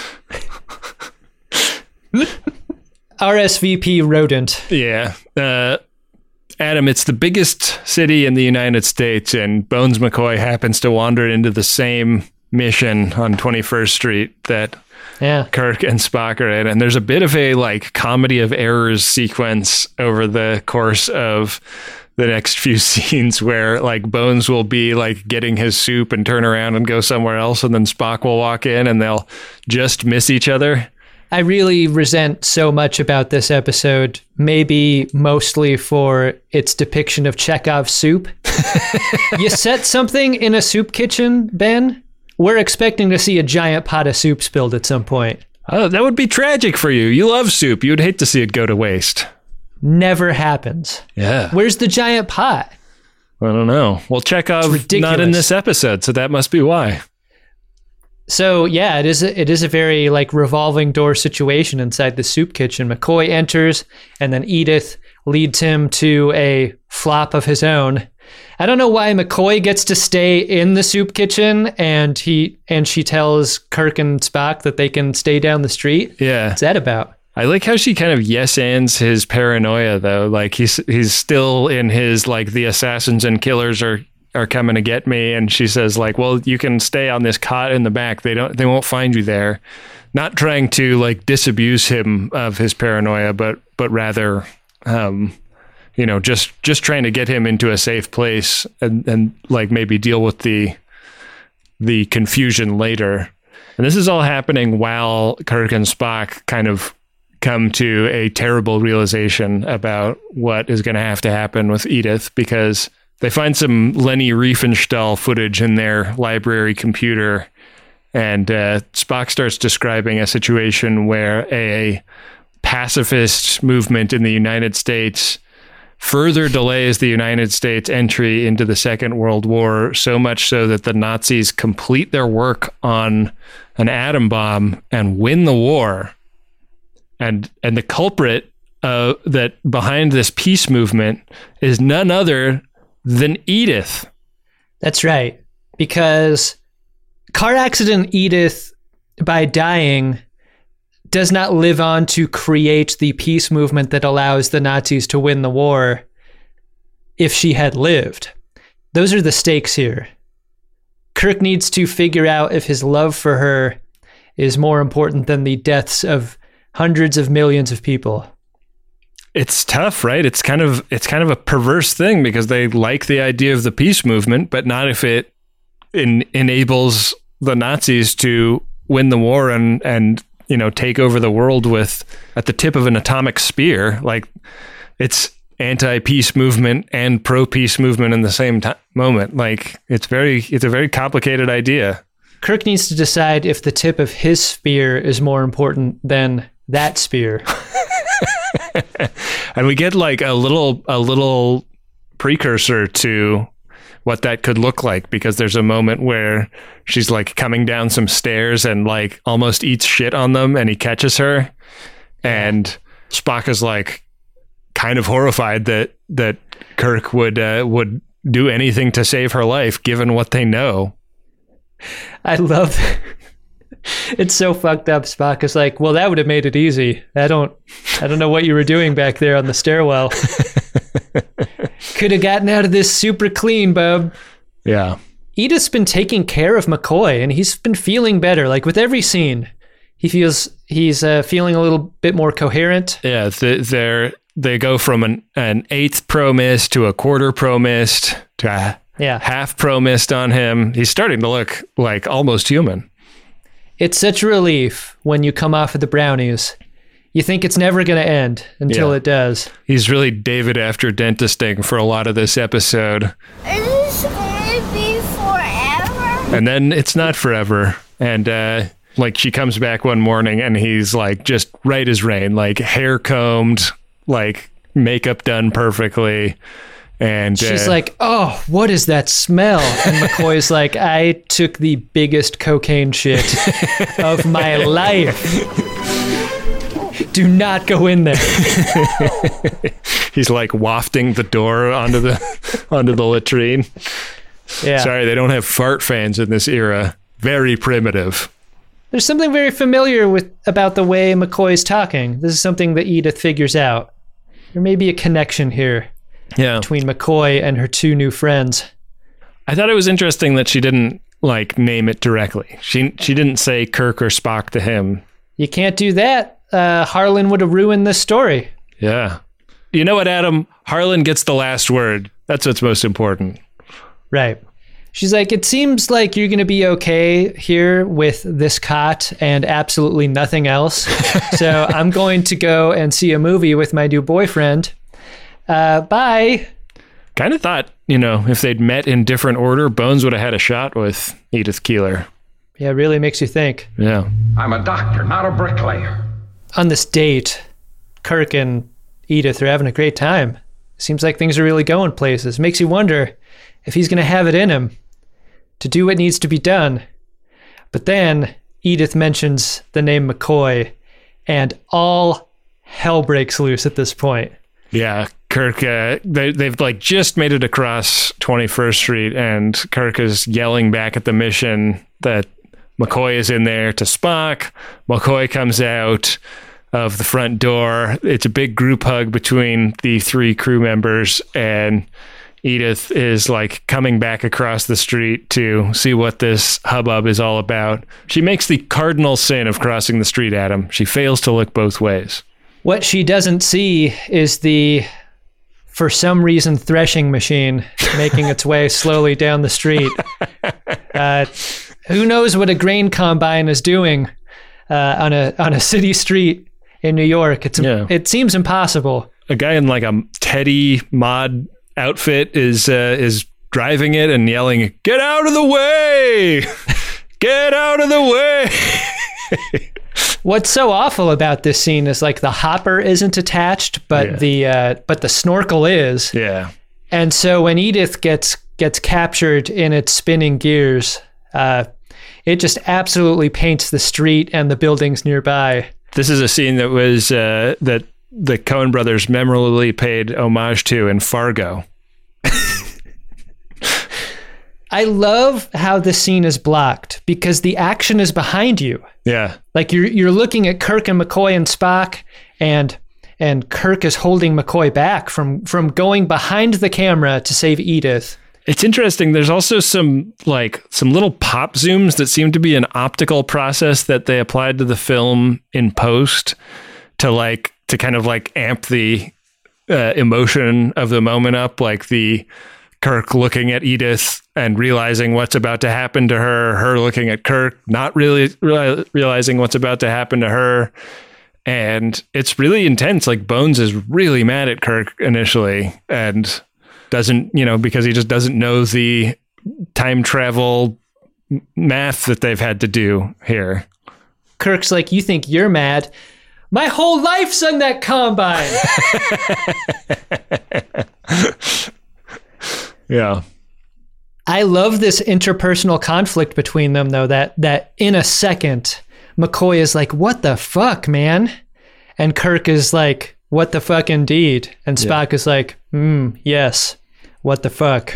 R S V P Rodent. Yeah. Uh, Adam, it's the biggest city in the United States, and Bones McCoy happens to wander into the same mission on twenty-first Street that Yeah. Kirk and Spock are in. And there's a bit of a like comedy of errors sequence over the course of the next few scenes where like Bones will be like getting his soup and turn around and go somewhere else, and then Spock will walk in and they'll just miss each other. I really resent so much about this episode, maybe mostly for its depiction of Chekhov's soup. You set something in a soup kitchen, Ben, we're expecting to see a giant pot of soup spilled at some point. Oh, that would be tragic for you. You love soup. You'd hate to see it go to waste. Never happens. Yeah. Where's the giant pot? I don't know. Well, Chekhov ridiculous. not in this episode, so that must be why. So yeah, it is a, it is a very like revolving door situation inside the soup kitchen. McCoy enters, and then Edith leads him to a flop of his own. I don't know why McCoy gets to stay in the soup kitchen, and he and she tells Kirk and Spock that they can stay down the street. Yeah. What's that about? I like how she kind of yes-ands his paranoia, though. Like, he's he's still in his, like, the assassins and killers are, are coming to get me. And she says, like, well, you can stay on this cot in the back. They don't, they won't find you there. Not trying to, like, disabuse him of his paranoia, but but rather, um, you know, just, just trying to get him into a safe place and, and, like, maybe deal with the the confusion later. And this is all happening while Kirk and Spock kind of come to a terrible realization about what is going to have to happen with Edith, because they find some Leni Riefenstahl footage in their library computer, and uh, Spock starts describing a situation where a pacifist movement in the United States further delays the United States entry into the Second World War, so much so that the Nazis complete their work on an atom bomb and win the war. And and the culprit uh, that behind this peace movement is none other than Edith. That's right. Because car accident Edith, by dying, does not live on to create the peace movement that allows the Nazis to win the war if she had lived. Those are the stakes here. Kirk needs to figure out if his love for her is more important than the deaths of hundreds of millions of people. It's tough, right? It's kind of it's kind of a perverse thing because they like the idea of the peace movement, but not if it in, enables the Nazis to win the war and and you know, take over the world with at the tip of an atomic spear. Like, it's anti-peace movement and pro-peace movement in the same t- moment. Like, it's very, it's a very complicated idea. Kirk needs to decide if the tip of his spear is more important than that spear. And we get like a little, a little precursor to what that could look like, because there's a moment where she's like coming down some stairs and like almost eats shit on them, and he catches her, and Spock is like kind of horrified that that Kirk would uh, would do anything to save her life given what they know. I love it's so fucked up. Spock is like, well, that would have made it easy. I don't I don't know what you were doing back there on the stairwell. Could have gotten out of this super clean, bub. Yeah. Edith's been taking care of McCoy, and he's been feeling better. Like, with every scene, he feels he's uh, feeling a little bit more coherent. Yeah, they're, they go from an, an eighth pro-mist to a quarter pro-mist to a yeah. half pro-mist on him. He's starting to look like almost human. It's such a relief when you come off of the brownies. You think it's never going to end until yeah. it does. He's really David after dentisting for a lot of this episode. Is this going to be forever? And then it's not forever. And uh, like she comes back one morning and he's like just right as rain, like hair combed, like makeup done perfectly. And she's uh, like, oh, what is that smell? And McCoy's like, I took the biggest cocaine shit of my life. Do not go in there. He's like wafting the door onto the onto the latrine. Yeah. Sorry, they don't have fart fans in this era. Very primitive. There's something very familiar with about the way McCoy's talking. This is something that Edith figures out. There may be a connection here yeah. between McCoy and her two new friends. I thought it was interesting that she didn't like name it directly. She she didn't say Kirk or Spock to him. You can't do that. Uh, Harlan would have ruined this story. Yeah. You know what, Adam? Harlan gets the last word. That's what's most important. Right. She's like, it seems like you're going to be okay here with this cot and absolutely nothing else. So I'm going to go and see a movie with my new boyfriend. Uh, bye. Kind of thought, you know, if they'd met in different order, Bones would have had a shot with Edith Keeler. Yeah, it really makes you think. Yeah. I'm a doctor, not a bricklayer. On this date, Kirk and Edith are having a great time. Seems like things are really going places. Makes you wonder if he's going to have it in him to do what needs to be done. But then Edith mentions the name McCoy, and all hell breaks loose at this point. Yeah, Kirk, uh, they, they've like just made it across twenty-first Street, and Kirk is yelling back at the mission that McCoy is in there to Spock. McCoy comes out of the front door. It's a big group hug between the three crew members, and Edith is like coming back across the street to see what this hubbub is all about. She makes the cardinal sin of crossing the street, Adam. She fails to look both ways. What she doesn't see is the, for some reason, threshing machine making its way slowly down the street. Uh, who knows what a grain combine is doing uh, on a on a city street in New York? It's yeah. It seems impossible. A guy in like a Teddy mod outfit is uh, is driving it and yelling, "Get out of the way! Get out of the way!" What's so awful about this scene is like the hopper isn't attached, but Yeah. the uh, but the snorkel is. Yeah. And so when Edith gets gets captured in its spinning gears, uh, it just absolutely paints the street and the buildings nearby. This is a scene that was uh, that the Coen brothers memorably paid homage to in Fargo. I love how the scene is blocked because the action is behind you. Yeah. Like you're you're looking at Kirk and McCoy and Spock, and and Kirk is holding McCoy back from from going behind the camera to save Edith. It's interesting. There's also some like some little pop zooms that seem to be an optical process that they applied to the film in post to like to kind of like amp the uh, emotion of the moment up, like the Kirk looking at Edith and realizing what's about to happen to her, her looking at Kirk, not really reali- realizing what's about to happen to her. And it's really intense. Like Bones is really mad at Kirk initially and doesn't, you know, because he just doesn't know the time travel math that they've had to do here. Kirk's like, "You think you're mad? My whole life's on that combine." Yeah. I love this interpersonal conflict between them, though, that that in a second, McCoy is like, "What the fuck, man?" And Kirk is like, "What the fuck indeed?" And Spock yeah. is like, "Hmm, yes, what the fuck?"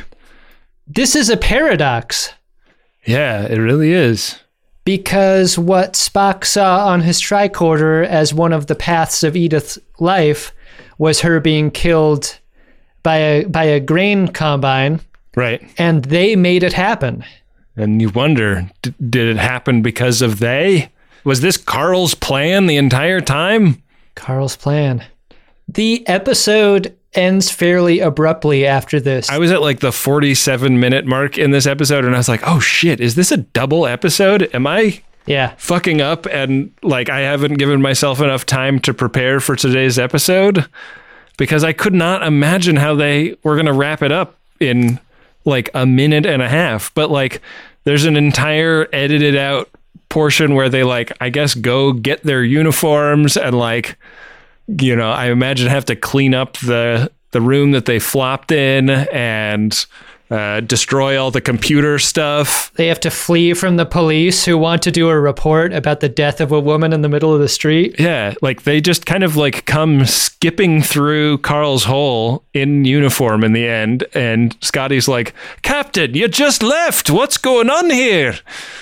This is a paradox. Yeah, it really is. Because what Spock saw on his tricorder as one of the paths of Edith's life was her being killed by a by a grain combine. Right. And they made it happen. And you wonder, d- did it happen because of they? Was this Carl's plan the entire time? Carl's plan. The episode ends fairly abruptly after this. I was at like the forty-seven minute mark in this episode and I was like, oh shit, is this a double episode? Am I yeah. fucking up and like I haven't given myself enough time to prepare for today's episode? Because I could not imagine how they were going to wrap it up in like a minute and a half. But like there's an entire edited out portion where they like, I guess, go get their uniforms and like, you know, I imagine have to clean up the the room that they flopped in and uh, destroy all the computer stuff. They have to flee from the police who want to do a report about the death of a woman in the middle of the street. Yeah, like they just kind of like come skipping through Carl's hole in uniform in the end. And Scotty's like, "Captain, you just left. What's going on here?"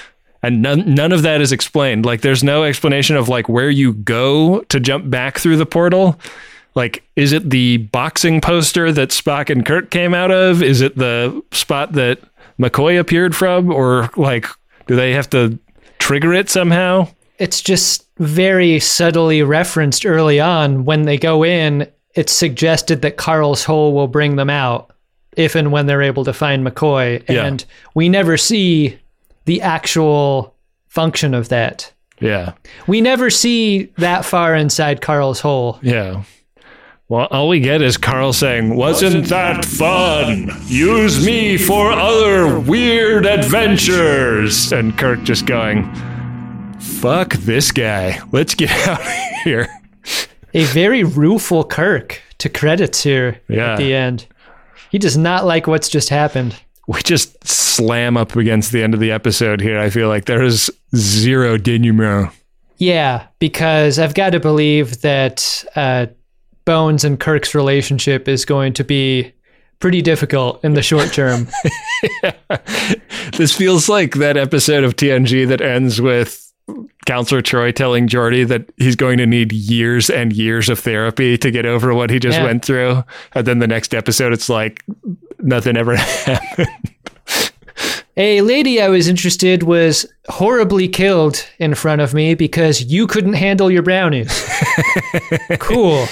And none, none of that is explained. Like there's no explanation of like where you go to jump back through the portal. Like, is it the boxing poster that Spock and Kirk came out of? Is it the spot that McCoy appeared from? Or like, do they have to trigger it somehow? It's just very subtly referenced early on. When they go in, it's suggested that Carl's hole will bring them out if and when they're able to find McCoy. Yeah. And we never see the actual function of that. Yeah. We never see that far inside Carl's hole. Yeah. Well, all we get is Carl saying, "Wasn't that fun? Use me for other weird adventures." And Kirk just going, "Fuck this guy. Let's get out of here." A very rueful Kirk to credits here Yeah. at the end. He does not like what's just happened. We just slam up against the end of the episode here. I feel like there is zero denouement. Yeah, because I've got to believe that uh, Bones and Kirk's relationship is going to be pretty difficult in the short term. Yeah. This feels like that episode of T N G that ends with Counselor Troy telling Geordi that he's going to need years and years of therapy to get over what he just Yeah. went through. And then the next episode, it's like nothing ever happened. A lady I was interested was horribly killed in front of me because you couldn't handle your brownies. Cool.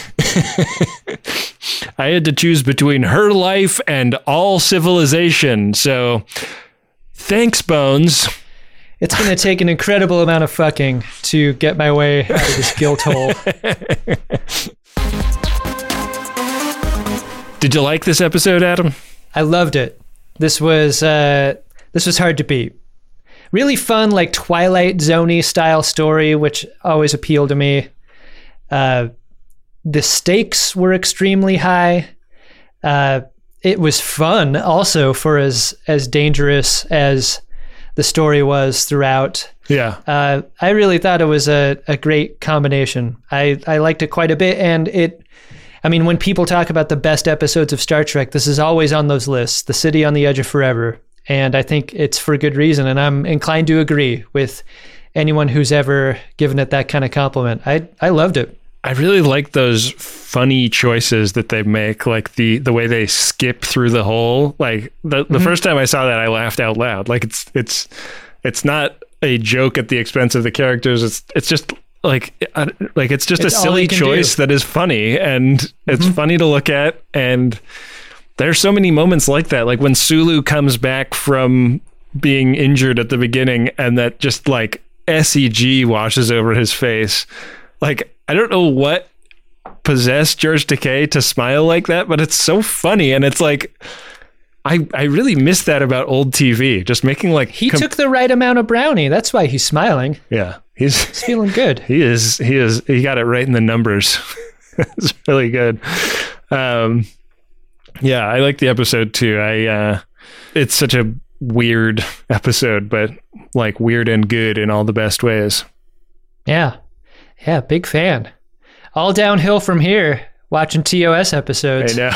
I had to choose between her life and all civilization. So thanks, Bones. It's going to take an incredible amount of fucking to get my way out of this guilt hole. Did you like this episode, Adam? I loved it. This was uh, this was hard to beat. Really fun, like Twilight Zone-y style story, which always appealed to me. Uh, the stakes were extremely high. Uh, it was fun also for as as dangerous as the story was throughout. Yeah. Uh, I really thought it was a, a great combination. I, I liked it quite a bit. And it, I mean, when people talk about the best episodes of Star Trek, this is always on those lists, The City on the Edge of Forever. And I think it's for good reason. And I'm inclined to agree with anyone who's ever given it that kind of compliment. I, I loved it. I really like those funny choices that they make, like the, the way they skip through the hole. Like the, the mm-hmm. first time I saw that, I laughed out loud. Like it's it's it's not a joke at the expense of the characters. It's it's just like uh, like it's just it's a silly choice do. that is funny, and it's mm-hmm. funny to look at. And there's so many moments like that. Like when Sulu comes back from being injured at the beginning, and that just like S E G washes over his face. Like, I don't know what possessed George Takei to smile like that, but it's so funny. And it's like, I I really miss that about old T V. Just making like... He com- took the right amount of brownie. That's why he's smiling. Yeah. He's, he's feeling good. He is. He is. He got it right in the numbers. It's really good. Um, yeah, I like the episode too. I uh, it's such a weird episode, but like weird and good in all the best ways. Yeah. Yeah, big fan. All downhill from here, watching T O S episodes. I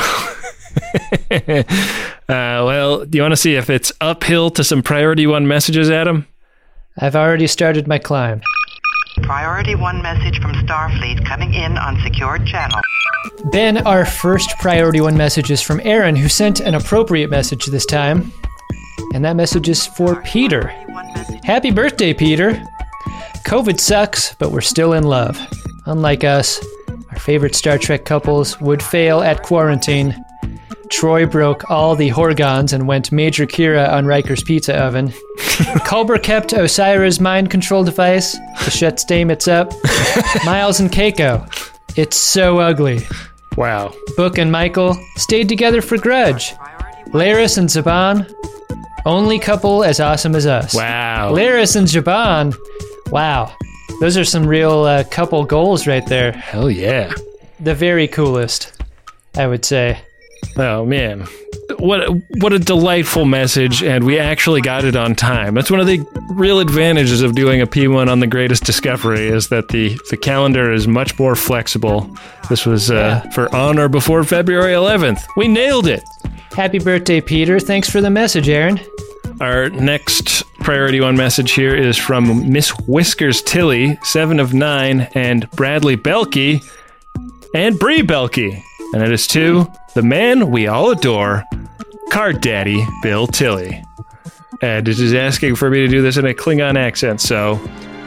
know. uh, well, do you want to see if it's uphill to some Priority One messages, Adam? I've already started my climb. Priority One message from Starfleet coming in on secured channel. Ben, our first Priority One message is from Aaron, who sent an appropriate message this time. And that message is for Peter. Happy birthday, Peter. COVID sucks, but we're still in love. Unlike us, our favorite Star Trek couples would fail at quarantine. Troy broke all the Horgons and went Major Kira on Riker's pizza oven. Culber kept Osira's mind control device to shut Stamets up. Miles and Keiko. It's so ugly. Wow. Book and Michael stayed together for Grudge. Laris and Zhaban, only couple as awesome as us. Wow. Laris and Zhaban, wow. Those are some real uh, couple goals right there. Hell yeah. The very coolest, I would say. Oh, man. What a, what a delightful message, and we actually got it on time. That's one of the real advantages of doing a P one on The Greatest Discovery, is that the, the calendar is much more flexible. This was uh, yeah. for on or before February eleventh. We nailed it. Happy birthday, Peter. Thanks for the message, Aaron. Our next Priority One message here is from Miss Whiskers Tilly, seven of nine, and Bradley Belkey, and Bree Belkey. And it is to the man we all adore, Card Daddy Bill Tilly. And it is asking for me to do this in a Klingon accent, so...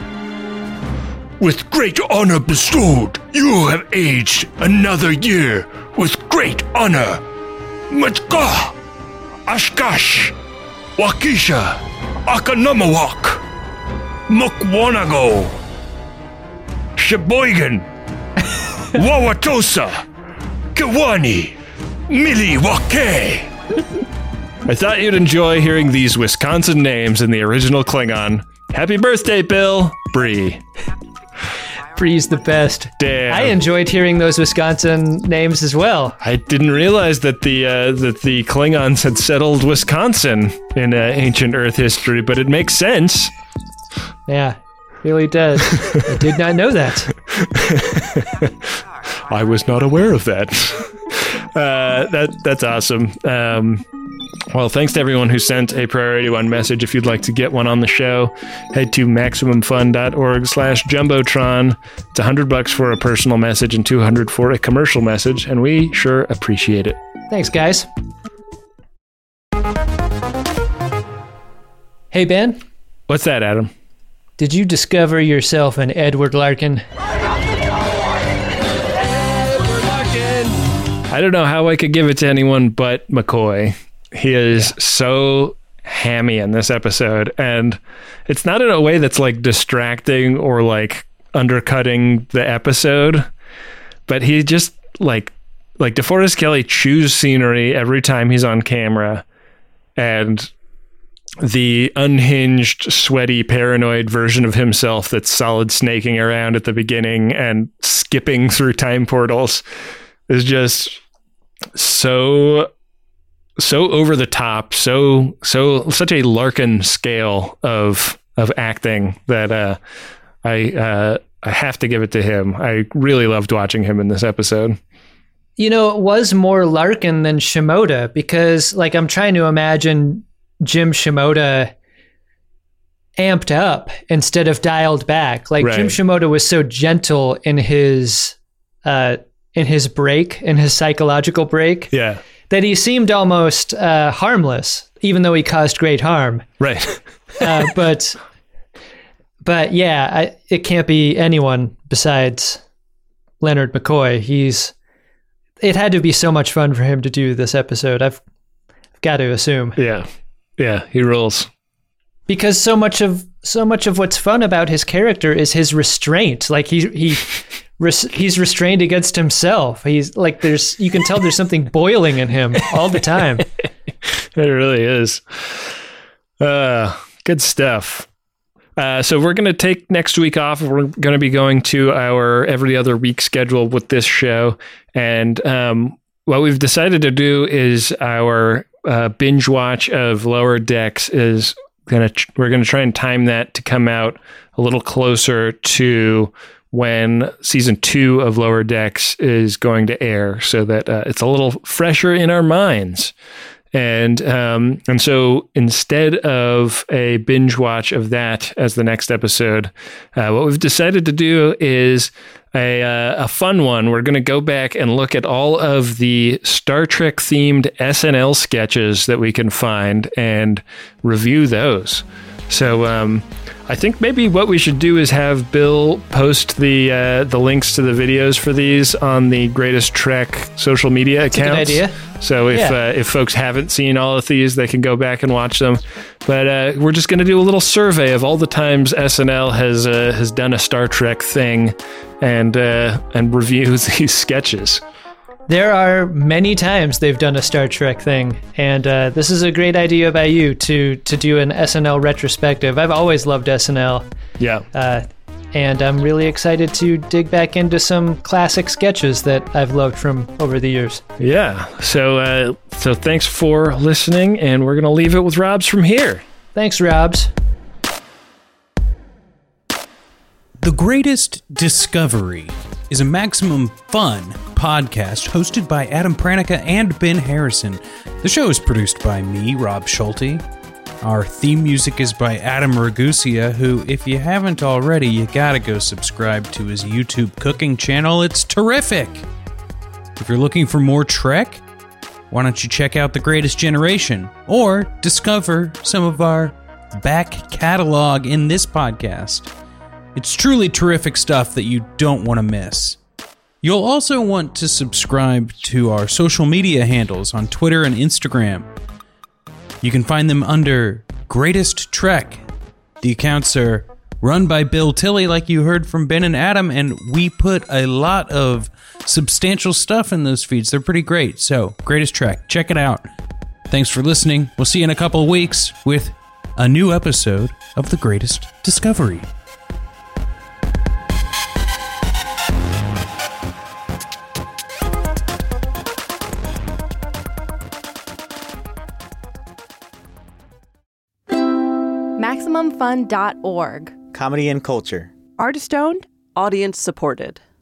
With great honor bestowed, you have aged another year with great honor. Matka, Ashkash, Wakisha, Akanamawak, Mukwanago, Sheboygan, Wauwatosa, Kiwani, Miliwake. I thought you'd enjoy hearing these Wisconsin names in the original Klingon. Happy birthday, Bill. Bree. Bree's the best. Damn. I enjoyed hearing those Wisconsin names as well. I didn't realize that the uh, that the Klingons had settled Wisconsin in uh, ancient Earth history, but it makes sense. Yeah, really does. I did not know that. I was not aware of that. Uh, that that's awesome. Um, well, thanks to everyone who sent a Priority One message. If you'd like to get one on the show, head to MaximumFun.org slash Jumbotron. It's a hundred bucks for a personal message and two hundred for a commercial message, and we sure appreciate it. Thanks, guys. Hey, Ben. What's that, Adam? Did you discover yourself an Edward Larkin? I don't know how I could give it to anyone but McCoy. He is yeah. so hammy in this episode, and it's not in a way that's like distracting or like undercutting the episode, but he just like like DeForest Kelley chews scenery every time he's on camera, and the unhinged, sweaty, paranoid version of himself that's solid snaking around at the beginning and skipping through time portals is just so so over the top, so so such a Larkin scale of of acting that uh, I uh, I have to give it to him. I really loved watching him in this episode. You know, it was more Larkin than Shimoda because, like, I'm trying to imagine Jim Shimoda amped up instead of dialed back. Like right. Jim Shimoda was so gentle in his uh, in his break, in his psychological break, yeah, that he seemed almost uh, harmless, even though he caused great harm. Right. uh, but but yeah, I, it can't be anyone besides Leonard McCoy. He's it had to be so much fun for him to do this episode. I've, I've got to assume. Yeah. Yeah, he rules. Because so much of so much of what's fun about his character is his restraint. Like he he res, he's restrained against himself. He's like there's you can tell there's something boiling in him all the time. It really is. Uh, good stuff. Uh, so we're going to take next week off. We're going to be going to our every other week schedule with this show. And um, what we've decided to do is our uh, binge watch of Lower Decks is going to, we're going to try and time that to come out a little closer to when season two of Lower Decks is going to air so that uh, it's a little fresher in our minds. And um, and so instead of a binge watch of that as the next episode, uh, what we've decided to do is a, uh, a fun one. We're going to go back and look at all of the Star Trek themed S N L sketches that we can find and review those. So um, I think maybe what we should do is have Bill post the uh, the links to the videos for these on the Greatest Trek social media That's accounts. A good idea. So if yeah. uh, if folks haven't seen all of these, they can go back and watch them. But uh, we're just going to do a little survey of all the times S N L has uh, has done a Star Trek thing and uh, and review these sketches. There are many times they've done a Star Trek thing, and uh, this is a great idea by you to to do an S N L retrospective. I've always loved S N L. Yeah. Uh, and I'm really excited to dig back into some classic sketches that I've loved from over the years. Yeah. So uh, so thanks for listening, and we're going to leave it with Robs from here. Thanks, Robs. The Greatest Discovery is a Maximum Fun podcast hosted by Adam Pranica and Ben Harrison. The show is produced by me, Rob Schulte. Our theme music is by Adam Ragusia, who, if you haven't already, you gotta go subscribe to his YouTube cooking channel. It's terrific! If you're looking for more Trek, why don't you check out The Greatest Generation, or discover some of our back catalog in this podcast. It's truly terrific stuff that you don't want to miss. You'll also want to subscribe to our social media handles on Twitter and Instagram. You can find them under Greatest Trek. The accounts are run by Bill Tilley, like you heard from Ben and Adam, and we put a lot of substantial stuff in those feeds. They're pretty great. So, Greatest Trek, check it out. Thanks for listening. We'll see you in a couple of weeks with a new episode of The Greatest Discovery. Maximum Fun dot org. Comedy and culture. Artist owned. Audience supported.